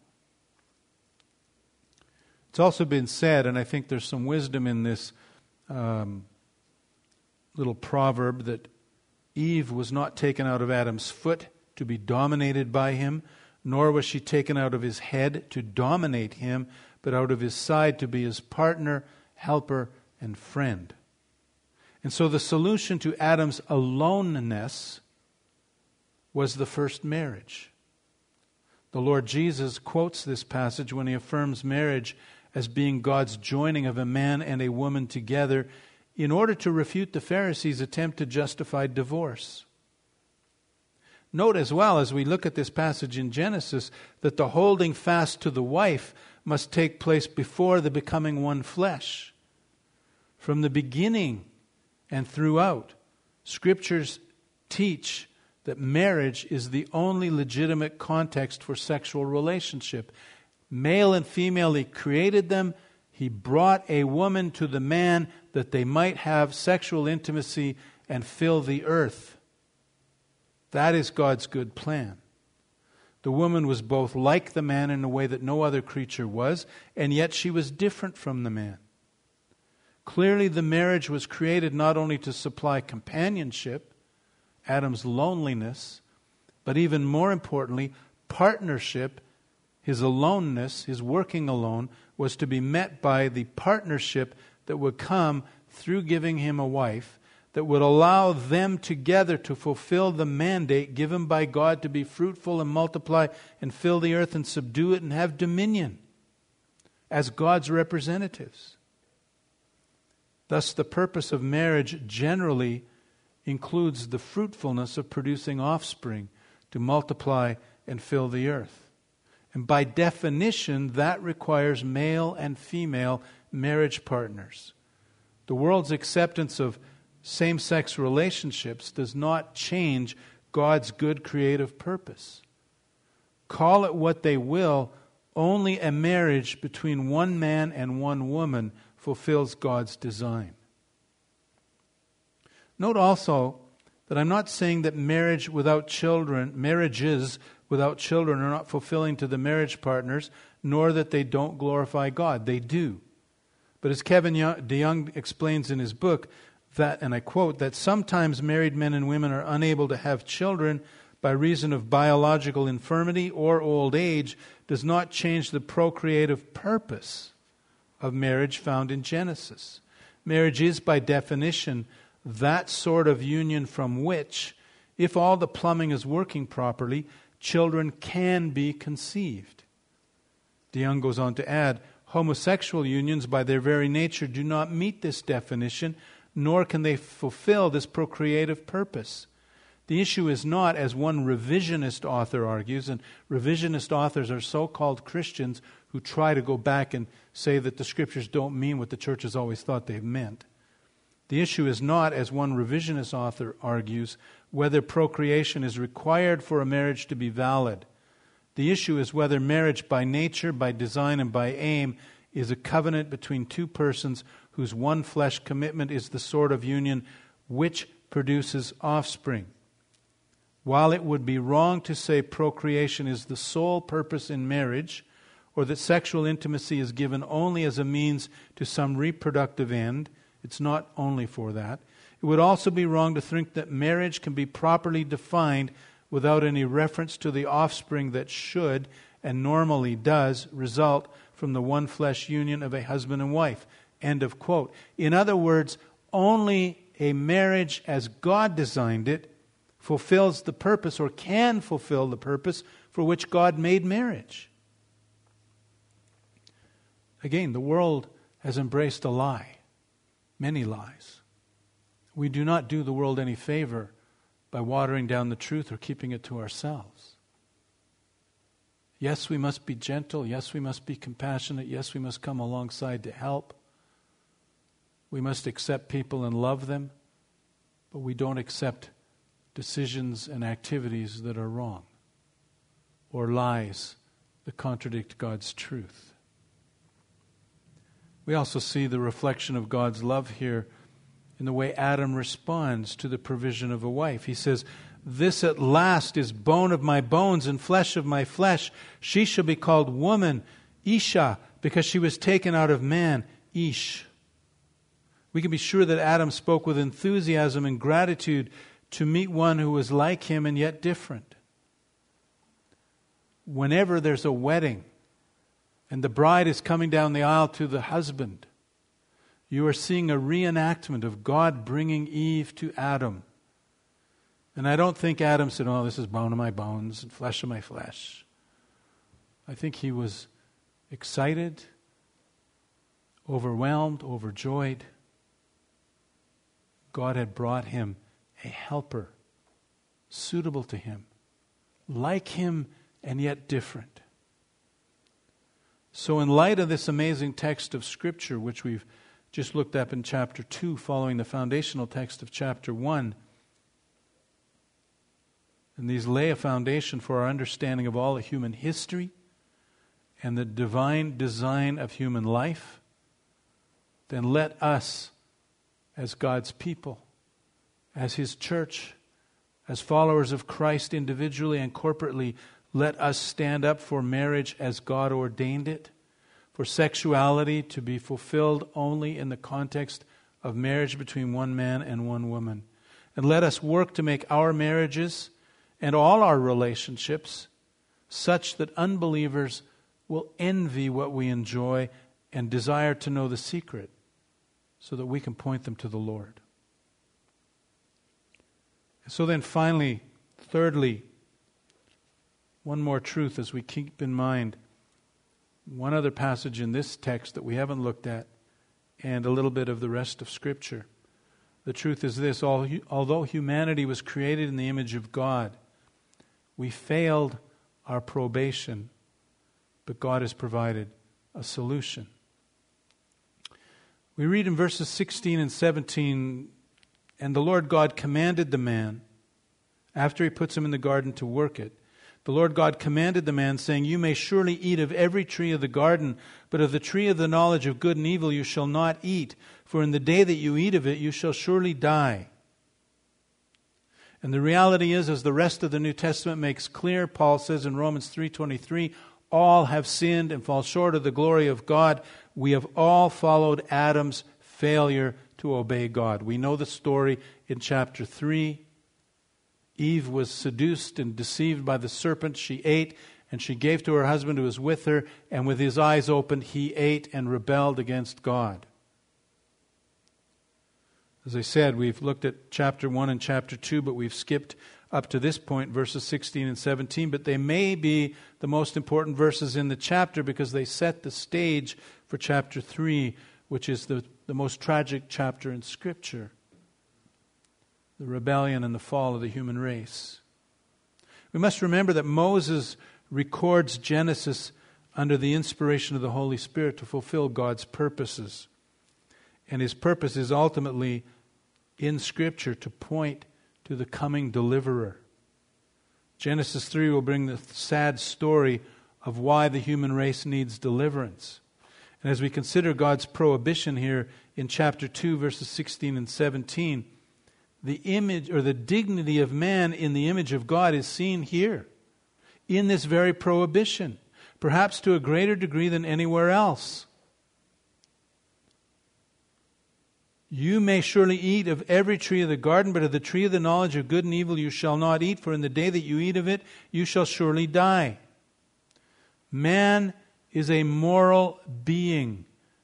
It's also been said, and I think there's some wisdom in this um, little proverb, that Eve was not taken out of Adam's foot to be dominated by him, nor was she taken out of his head to dominate him, but out of his side to be his partner, helper, and friend. And so the solution to Adam's aloneness was the first marriage. The Lord Jesus quotes this passage when he affirms marriage as being God's joining of a man and a woman together in order to refute the Pharisees' attempt to justify divorce. Note as well, as we look at this passage in Genesis, that the holding fast to the wife must take place before the becoming one flesh. From the beginning and throughout, Scriptures teach that marriage is the only legitimate context for sexual relationship. Male and female, He created them. He brought a woman to the man that they might have sexual intimacy and fill the earth. That is God's good plan. The woman was both like the man in a way that no other creature was, and yet she was different from the man. Clearly, the marriage was created not only to supply companionship, Adam's loneliness, but even more importantly, partnership. His aloneness, his working alone, was to be met by the partnership that would come through giving him a wife, that would allow them together to fulfill the mandate given by God to be fruitful and multiply and fill the earth and subdue it and have dominion as God's representatives. Thus, the purpose of marriage generally includes the fruitfulness of producing offspring to multiply and fill the earth. And by definition, that requires male and female marriage partners. The world's acceptance of same-sex relationships does not change God's good creative purpose. Call it what they will, only a marriage between one man and one woman fulfills God's design. Note also that I'm not saying that marriage without children, marriages without children are not fulfilling to the marriage partners, nor that they don't glorify God. They do. But as Kevin DeYoung explains in his book, that, and I quote, that sometimes married men and women are unable to have children by reason of biological infirmity or old age does not change the procreative purpose of marriage found in Genesis. Marriage is, by definition, that sort of union from which, if all the plumbing is working properly, children can be conceived. DeYoung goes on to add, homosexual unions by their very nature do not meet this definition, nor can they fulfill this procreative purpose. The issue is not, as one revisionist author argues, and revisionist authors are so-called Christians who try to go back and say that the Scriptures don't mean what the church has always thought they've meant. The issue is not, as one revisionist author argues, whether procreation is required for a marriage to be valid. The issue is whether marriage by nature, by design, and by aim is a covenant between two persons whose one flesh commitment is the sort of union which produces offspring. While it would be wrong to say procreation is the sole purpose in marriage, or that sexual intimacy is given only as a means to some reproductive end, it's not only for that. It would also be wrong to think that marriage can be properly defined without any reference to the offspring that should, and normally does, result from the one flesh union of a husband and wife. End of quote. In other words, only a marriage as God designed it fulfills the purpose, or can fulfill the purpose, for which God made marriage. Again, the world has embraced a lie, many lies. We do not do the world any favor by watering down the truth or keeping it to ourselves. Yes, we must be gentle. Yes, we must be compassionate. Yes, we must come alongside to help. We must accept people and love them, but we don't accept decisions and activities that are wrong or lies that contradict God's truth. We also see the reflection of God's love here in the way Adam responds to the provision of a wife. He says, "This at last is bone of my bones and flesh of my flesh. She shall be called woman, Isha, because she was taken out of man, Ish." We can be sure that Adam spoke with enthusiasm and gratitude to meet one who was like him and yet different. Whenever there's a wedding and the bride is coming down the aisle to the husband, you are seeing a reenactment of God bringing Eve to Adam. And I don't think Adam said, "Oh, this is bone of my bones and flesh of my flesh." I think he was excited, overwhelmed, overjoyed. God had brought him a helper suitable to him, like him and yet different. So in light of this amazing text of Scripture, which we've just looked up in chapter two, following the foundational text of chapter one, and these lay a foundation for our understanding of all of human history and the divine design of human life, then let us, as God's people, as His church, as followers of Christ individually and corporately, let us stand up for marriage as God ordained it, for sexuality to be fulfilled only in the context of marriage between one man and one woman. And let us work to make our marriages and all our relationships such that unbelievers will envy what we enjoy and desire to know the secret, so that we can point them to the Lord. So then finally, thirdly, one more truth as we keep in mind one other passage in this text that we haven't looked at, and a little bit of the rest of Scripture. The truth is this: although humanity was created in the image of God, we failed our probation, but God has provided a solution. We read in verses sixteen and seventeen, "And the Lord God commanded the man," after He puts him in the garden to work it, "the Lord God commanded the man, saying, You may surely eat of every tree of the garden, but of the tree of the knowledge of good and evil you shall not eat, for in the day that you eat of it you shall surely die." And the reality is, as the rest of the New Testament makes clear, Paul says in Romans three twenty-three, all have sinned and fall short of the glory of God. We have all followed Adam's failure to obey God. We know the story in chapter three. Eve was seduced and deceived by the serpent. She ate, and she gave to her husband who was with her, and with his eyes opened, he ate and rebelled against God. As I said, we've looked at chapter one and chapter two, but we've skipped up to this point, verses sixteen and seventeen. But they may be the most important verses in the chapter because they set the stage for chapter three, which is the, the most tragic chapter in Scripture. the rebellion and the fall of the human race. We must remember that Moses records Genesis under the inspiration of the Holy Spirit to fulfill God's purposes. And his purpose is ultimately in Scripture to point to the coming deliverer. Genesis three will bring the sad story of why the human race needs deliverance. And as we consider God's prohibition here in chapter two, verses sixteen and seventeen, the image or the dignity of man in the image of God is seen here, in this very prohibition, perhaps to a greater degree than anywhere else. You may surely eat of every tree of the garden, but of the tree of the knowledge of good and evil you shall not eat, for in the day that you eat of it, you shall surely die. Man is a moral being.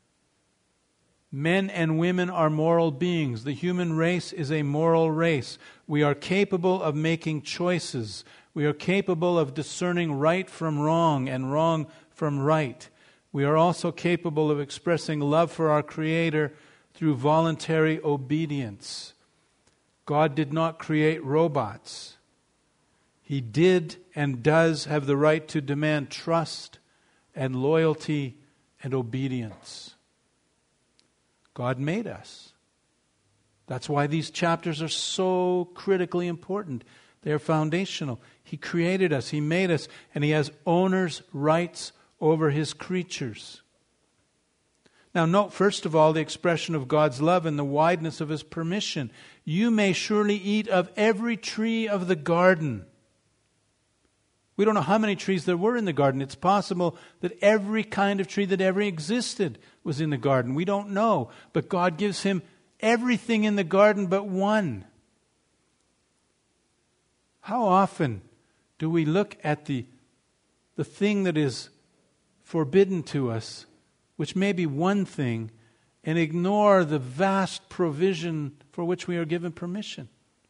Men and women are moral beings. The human race is a moral race. We are capable of making choices. We are capable of discerning right from wrong and wrong from right. We are also capable of expressing love for our Creator through voluntary obedience. God did not create robots. He did and does have the right to demand trust and loyalty and obedience. God made us. That's why these chapters are so critically important. They're foundational. He created us, He made us, and He has owner's rights over His creatures. Now note, first of all, the expression of God's love and the wideness of His permission. You may surely eat of every tree of the garden. We don't know how many trees there were in the garden. It's possible that every kind of tree that ever existed was in the garden. We don't know. But God gives him everything in the garden but one. How often do we look at the, the thing that is forbidden to us, which may be one thing, and ignore the vast provision for which we are given permission?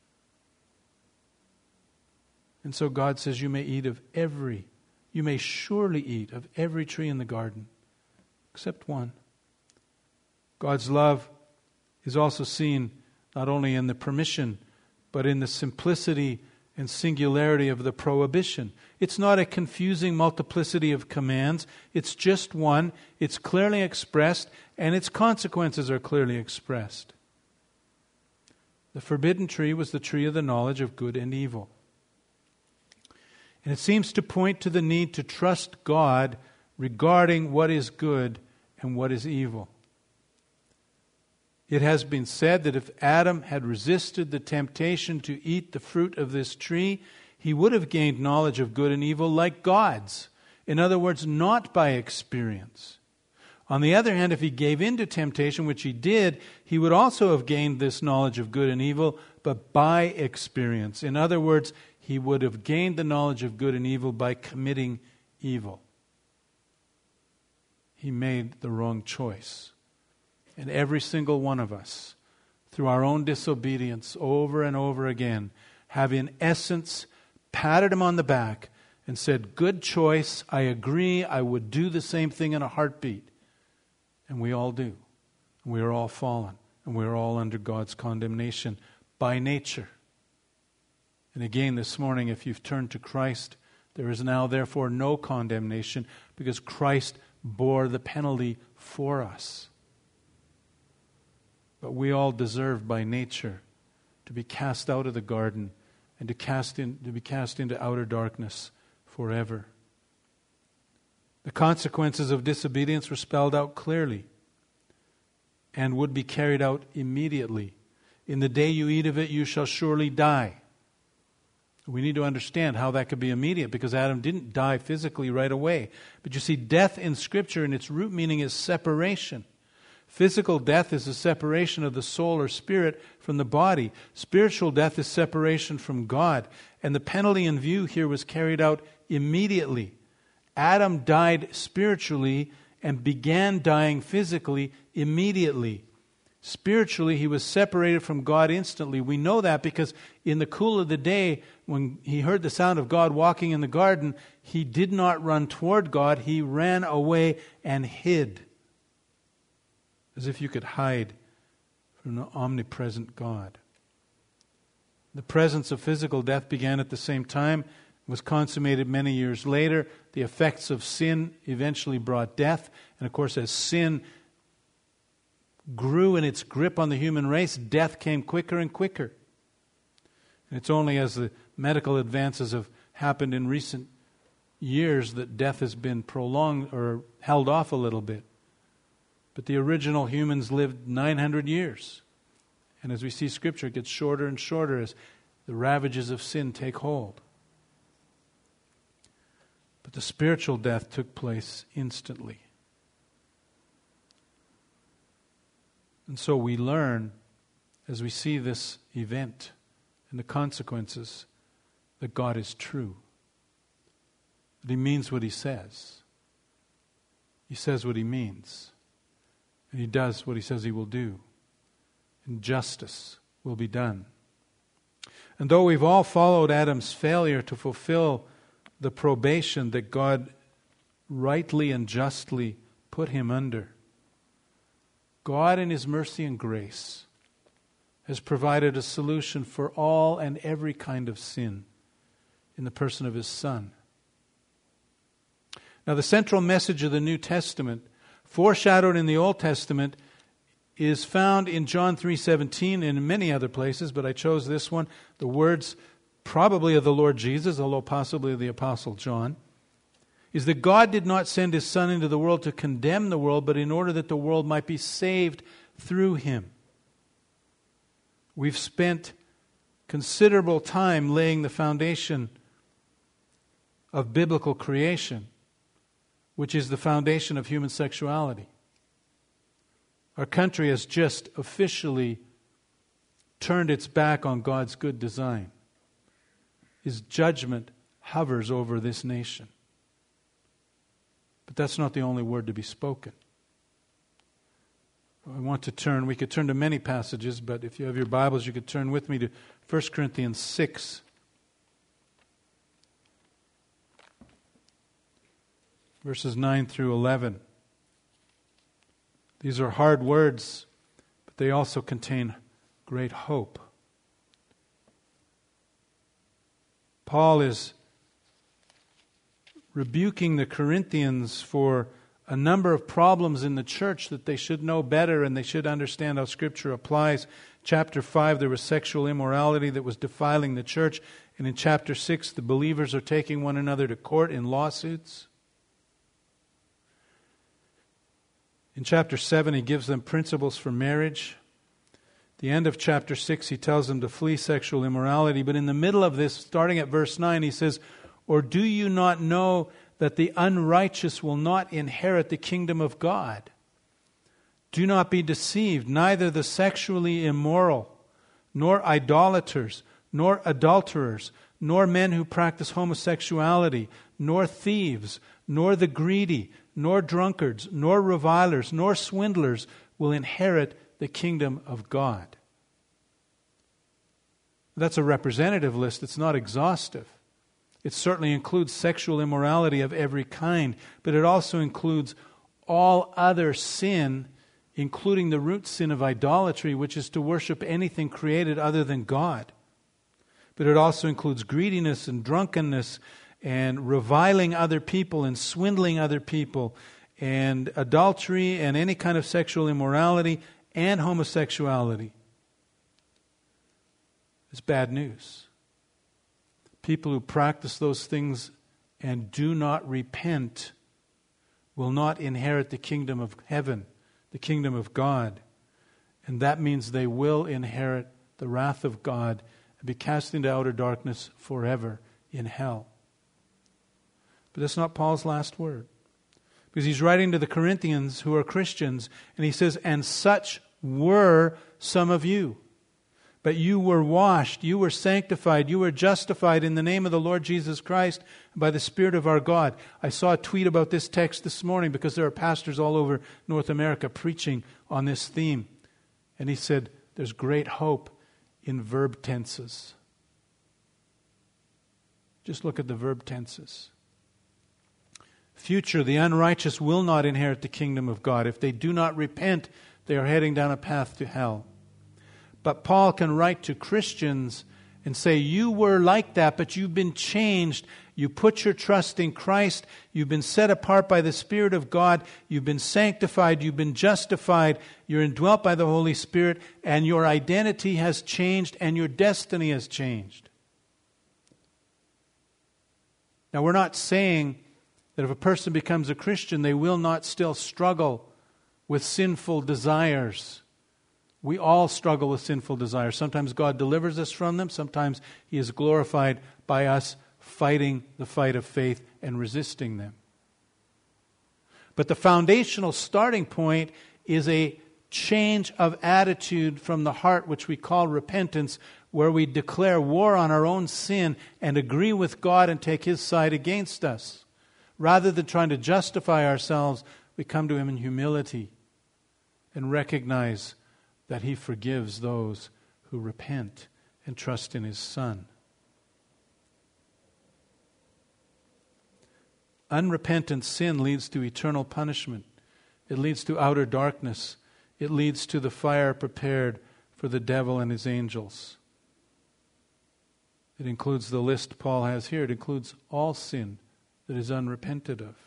And so God says, you may eat of every, you may surely eat of every tree in the garden, except one. God's love is also seen not only in the permission, but in the simplicity and singularity of the prohibition. It's not a confusing multiplicity of commands. It's just one. It's clearly expressed, and its consequences are clearly expressed. The forbidden tree was the tree of the knowledge of good and evil. And it seems to point to the need to trust God regarding what is good and what is evil. It has been said that if Adam had resisted the temptation to eat the fruit of this tree, he would have gained knowledge of good and evil like gods. In other words, not by experience. On the other hand, if he gave in to temptation, which he did, he would also have gained this knowledge of good and evil, but by experience. In other words, he would have gained the knowledge of good and evil by committing evil. He made the wrong choice. And every single one of us, through our own disobedience over and over again, have in essence patted him on the back and said, good choice, I agree, I would do the same thing in a heartbeat. And we all do. We are all fallen. And we are all under God's condemnation by nature. And again this morning, if you've turned to Christ, there is now therefore no condemnation because Christ bore the penalty for us. But we all deserve by nature to be cast out of the garden and to cast in, to be cast into outer darkness forever. The consequences of disobedience were spelled out clearly and would be carried out immediately. In the day you eat of it, you shall surely die. We need to understand how that could be immediate because Adam didn't die physically right away. But you see, death in Scripture in its root meaning is separation. Physical death is a separation of the soul or spirit from the body. Spiritual death is separation from God. And the penalty in view here was carried out immediately. Adam died spiritually and began dying physically immediately. Spiritually, he was separated from God instantly. We know that because in the cool of the day, when he heard the sound of God walking in the garden, he did not run toward God. He ran away and hid. As if you could hide from the omnipresent God. The presence of physical death began at the same time, was consummated many years later. The effects of sin eventually brought death. And of course, as sin grew in its grip on the human race, death came quicker and quicker. And it's only as the medical advances have happened in recent years that death has been prolonged or held off a little bit. But the original humans lived nine hundred years. And as we see Scripture, it gets shorter and shorter as the ravages of sin take hold. But the spiritual death took place instantly. And so we learn, as we see this event and the consequences, that God is true. That He means what He says. He says what He means. And He does what He says He will do. And justice will be done. And though we've all followed Adam's failure to fulfill the probation that God rightly and justly put him under, God in His mercy and grace has provided a solution for all and every kind of sin in the person of His Son. Now, the central message of the New Testament, foreshadowed in the Old Testament, is found in John three seventeen and in many other places, but I chose this one. The words probably of the Lord Jesus, although possibly of the Apostle John, is that God did not send His Son into the world to condemn the world, but in order that the world might be saved through Him. We've spent considerable time laying the foundation of biblical creation, which is the foundation of human sexuality. Our country has just officially turned its back on God's good design. His judgment hovers over this nation. But that's not the only word to be spoken. I want to turn, we could turn to many passages, but if you have your Bibles, you could turn with me to First Corinthians six. Verses nine through eleven. These are hard words, but they also contain great hope. Paul is rebuking the Corinthians for a number of problems in the church that they should know better and they should understand how Scripture applies. Chapter five, there was sexual immorality that was defiling the church. And in chapter six, the believers are taking one another to court in lawsuits. In chapter seven, he gives them principles for marriage. At the end of chapter six, he tells them to flee sexual immorality. But in the middle of this, starting at verse nine, he says, "Or do you not know that the unrighteous will not inherit the kingdom of God? Do not be deceived, neither the sexually immoral, nor idolaters, nor adulterers, nor men who practice homosexuality, nor thieves, nor the greedy, nor drunkards, nor revilers, nor swindlers will inherit the kingdom of God." That's a representative list. It's not exhaustive. It certainly includes sexual immorality of every kind, but it also includes all other sin, including the root sin of idolatry, which is to worship anything created other than God. But it also includes greediness and drunkenness and reviling other people and swindling other people and adultery and any kind of sexual immorality and homosexuality. It's bad news. People who practice those things and do not repent will not inherit the kingdom of heaven, the kingdom of God. And that means they will inherit the wrath of God and be cast into outer darkness forever in hell. But that's not Paul's last word. Because he's writing to the Corinthians who are Christians, and he says, "And such were some of you. But you were washed, you were sanctified, you were justified in the name of the Lord Jesus Christ by the Spirit of our God." I saw a tweet about this text this morning because there are pastors all over North America preaching on this theme. And he said, there's great hope in verb tenses. Just look at the verb tenses. Future, the unrighteous will not inherit the kingdom of God. If they do not repent, they are heading down a path to hell. But Paul can write to Christians and say, you were like that, but you've been changed. You put your trust in Christ. You've been set apart by the Spirit of God. You've been sanctified. You've been justified. You're indwelt by the Holy Spirit, and your identity has changed, and your destiny has changed. Now, we're not saying that if a person becomes a Christian, they will not still struggle with sinful desires. We all struggle with sinful desires. Sometimes God delivers us from them. Sometimes He is glorified by us fighting the fight of faith and resisting them. But the foundational starting point is a change of attitude from the heart, which we call repentance, where we declare war on our own sin and agree with God and take His side against us. Rather than trying to justify ourselves, we come to Him in humility and recognize that He forgives those who repent and trust in His Son. Unrepentant sin leads to eternal punishment. It leads to outer darkness. It leads to the fire prepared for the devil and his angels. It includes the list Paul has here. It includes all sin that is unrepented of.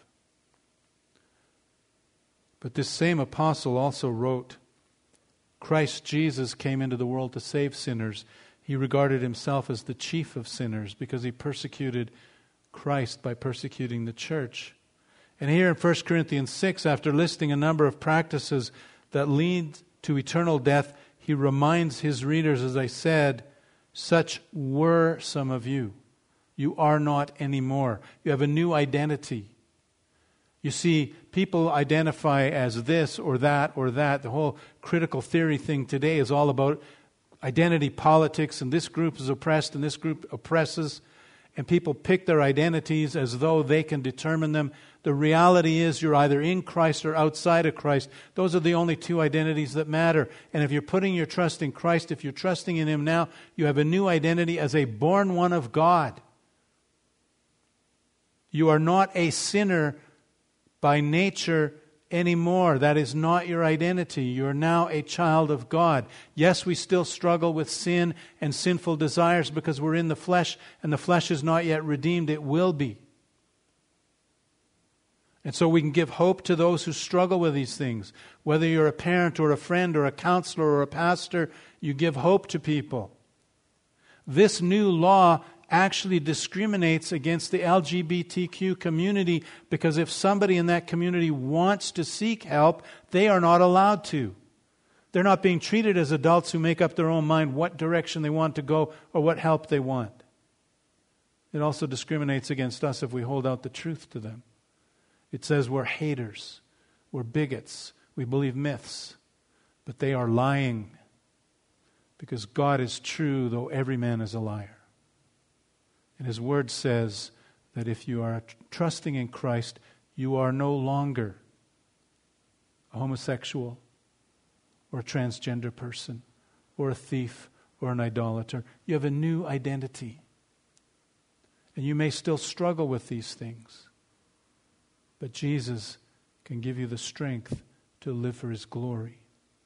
But this same apostle also wrote, Christ Jesus came into the world to save sinners. He regarded himself as the chief of sinners because he persecuted Christ by persecuting the church. And here in First Corinthians six, after listing a number of practices that lead to eternal death, he reminds his readers, as I said, such were some of you. You are not anymore. You have a new identity. You see, people identify as this or that or that. The whole critical theory thing today is all about identity politics, and this group is oppressed and this group oppresses, and people pick their identities as though they can determine them. The reality is you're either in Christ or outside of Christ. Those are the only two identities that matter. And if you're putting your trust in Christ, if you're trusting in Him now, you have a new identity as a born one of God. You are not a sinner by nature anymore. That is not your identity. You're now a child of God. Yes, we still struggle with sin and sinful desires because we're in the flesh, and the flesh is not yet redeemed. It will be. And so we can give hope to those who struggle with these things. Whether you're a parent or a friend or a counselor or a pastor, you give hope to people. This new law actually discriminates against the L G B T Q community, because if somebody in that community wants to seek help, they are not allowed to. They're not being treated as adults who make up their own mind what direction they want to go or what help they want. It also discriminates against us if we hold out the truth to them. It says we're haters, we're bigots, we believe myths, but they are lying, because God is true though every man is a liar. And His Word says that if you are trusting in Christ, you are no longer a homosexual or a transgender person or a thief or an idolater. You have a new identity. And you may still struggle with these things, but Jesus can give you the strength to live for His glory.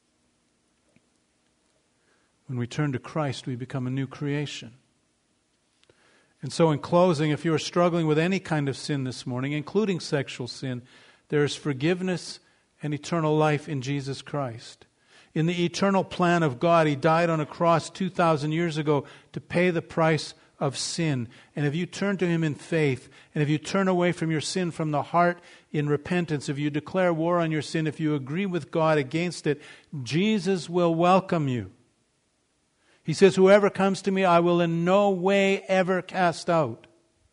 When we turn to Christ, we become a new creation. And so in closing, if you are struggling with any kind of sin this morning, including sexual sin, there is forgiveness and eternal life in Jesus Christ. In the eternal plan of God, He died on a cross two thousand years ago to pay the price of sin. And if you turn to Him in faith, and if you turn away from your sin from the heart in repentance, if you declare war on your sin, if you agree with God against it, Jesus will welcome you. He says, whoever comes to me, I will in no way ever cast out.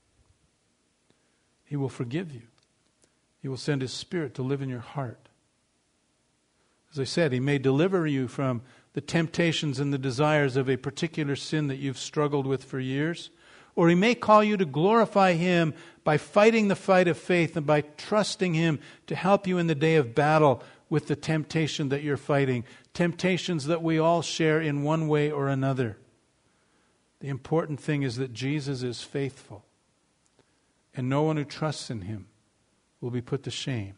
He will forgive you. He will send His Spirit to live in your heart. As I said, He may deliver you from the temptations and the desires of a particular sin that you've struggled with for years. Or He may call you to glorify Him by fighting the fight of faith and by trusting Him to help you in the day of battle with the temptation that you're fighting. Temptations that we all share in one way or another. The important thing is that Jesus is faithful, and no one who trusts in Him will be put to shame.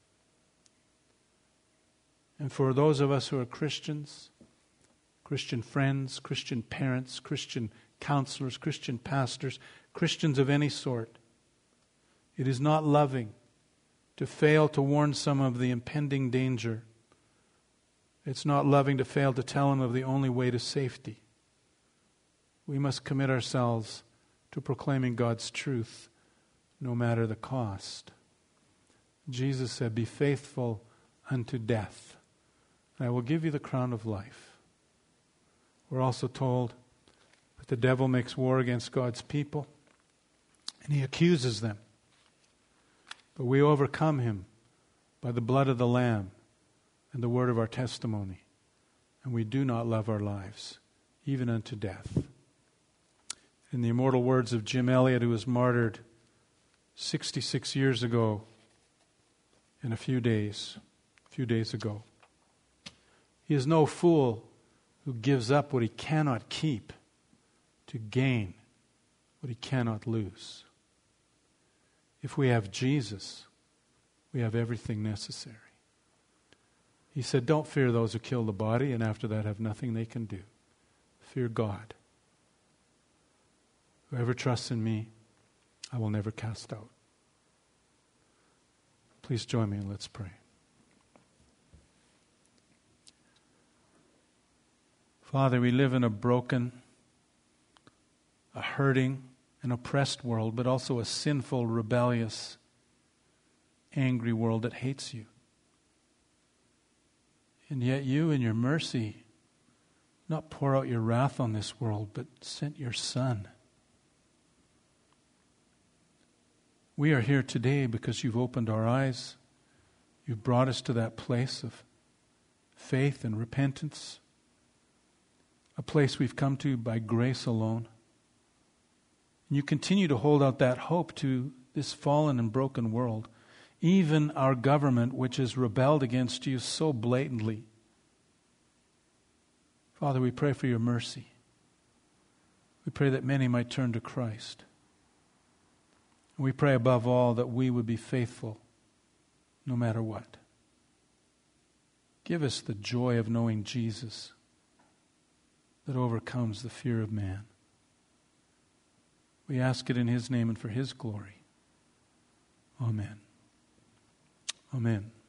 And for those of us who are Christians, Christian friends, Christian parents, Christian counselors, Christian pastors, Christians of any sort. It is not loving to fail to warn some of the impending danger. It's not loving to fail to tell them of the only way to safety. We must commit ourselves to proclaiming God's truth, no matter the cost. Jesus said, "Be faithful unto death, and I will give you the crown of life." We're also told that the devil makes war against God's people, and he accuses them. But we overcome him by the blood of the Lamb and the word of our testimony, and we do not love our lives, even unto death. In the immortal words of Jim Elliot, who was martyred sixty-six years ago in a few days, a few days ago, he is no fool who gives up what he cannot keep to gain what he cannot lose. If we have Jesus, we have everything necessary. He said, "Don't fear those who kill the body, and after that have nothing they can do. Fear God. Whoever trusts in me, I will never cast out." Please join me and let's pray. Father, we live in a broken, a hurting, an oppressed world, but also a sinful, rebellious, angry world that hates you. And yet you, in your mercy, not pour out your wrath on this world, but sent your Son. We are here today because you've opened our eyes. You've brought us to that place of faith and repentance, a place we've come to by grace alone. And you continue to hold out that hope to this fallen and broken world, even our government, which has rebelled against you so blatantly. Father, we pray for your mercy. We pray that many might turn to Christ. And we pray above all that we would be faithful no matter what. Give us the joy of knowing Jesus that overcomes the fear of man. We ask it in his name and for his glory. Amen. Amen.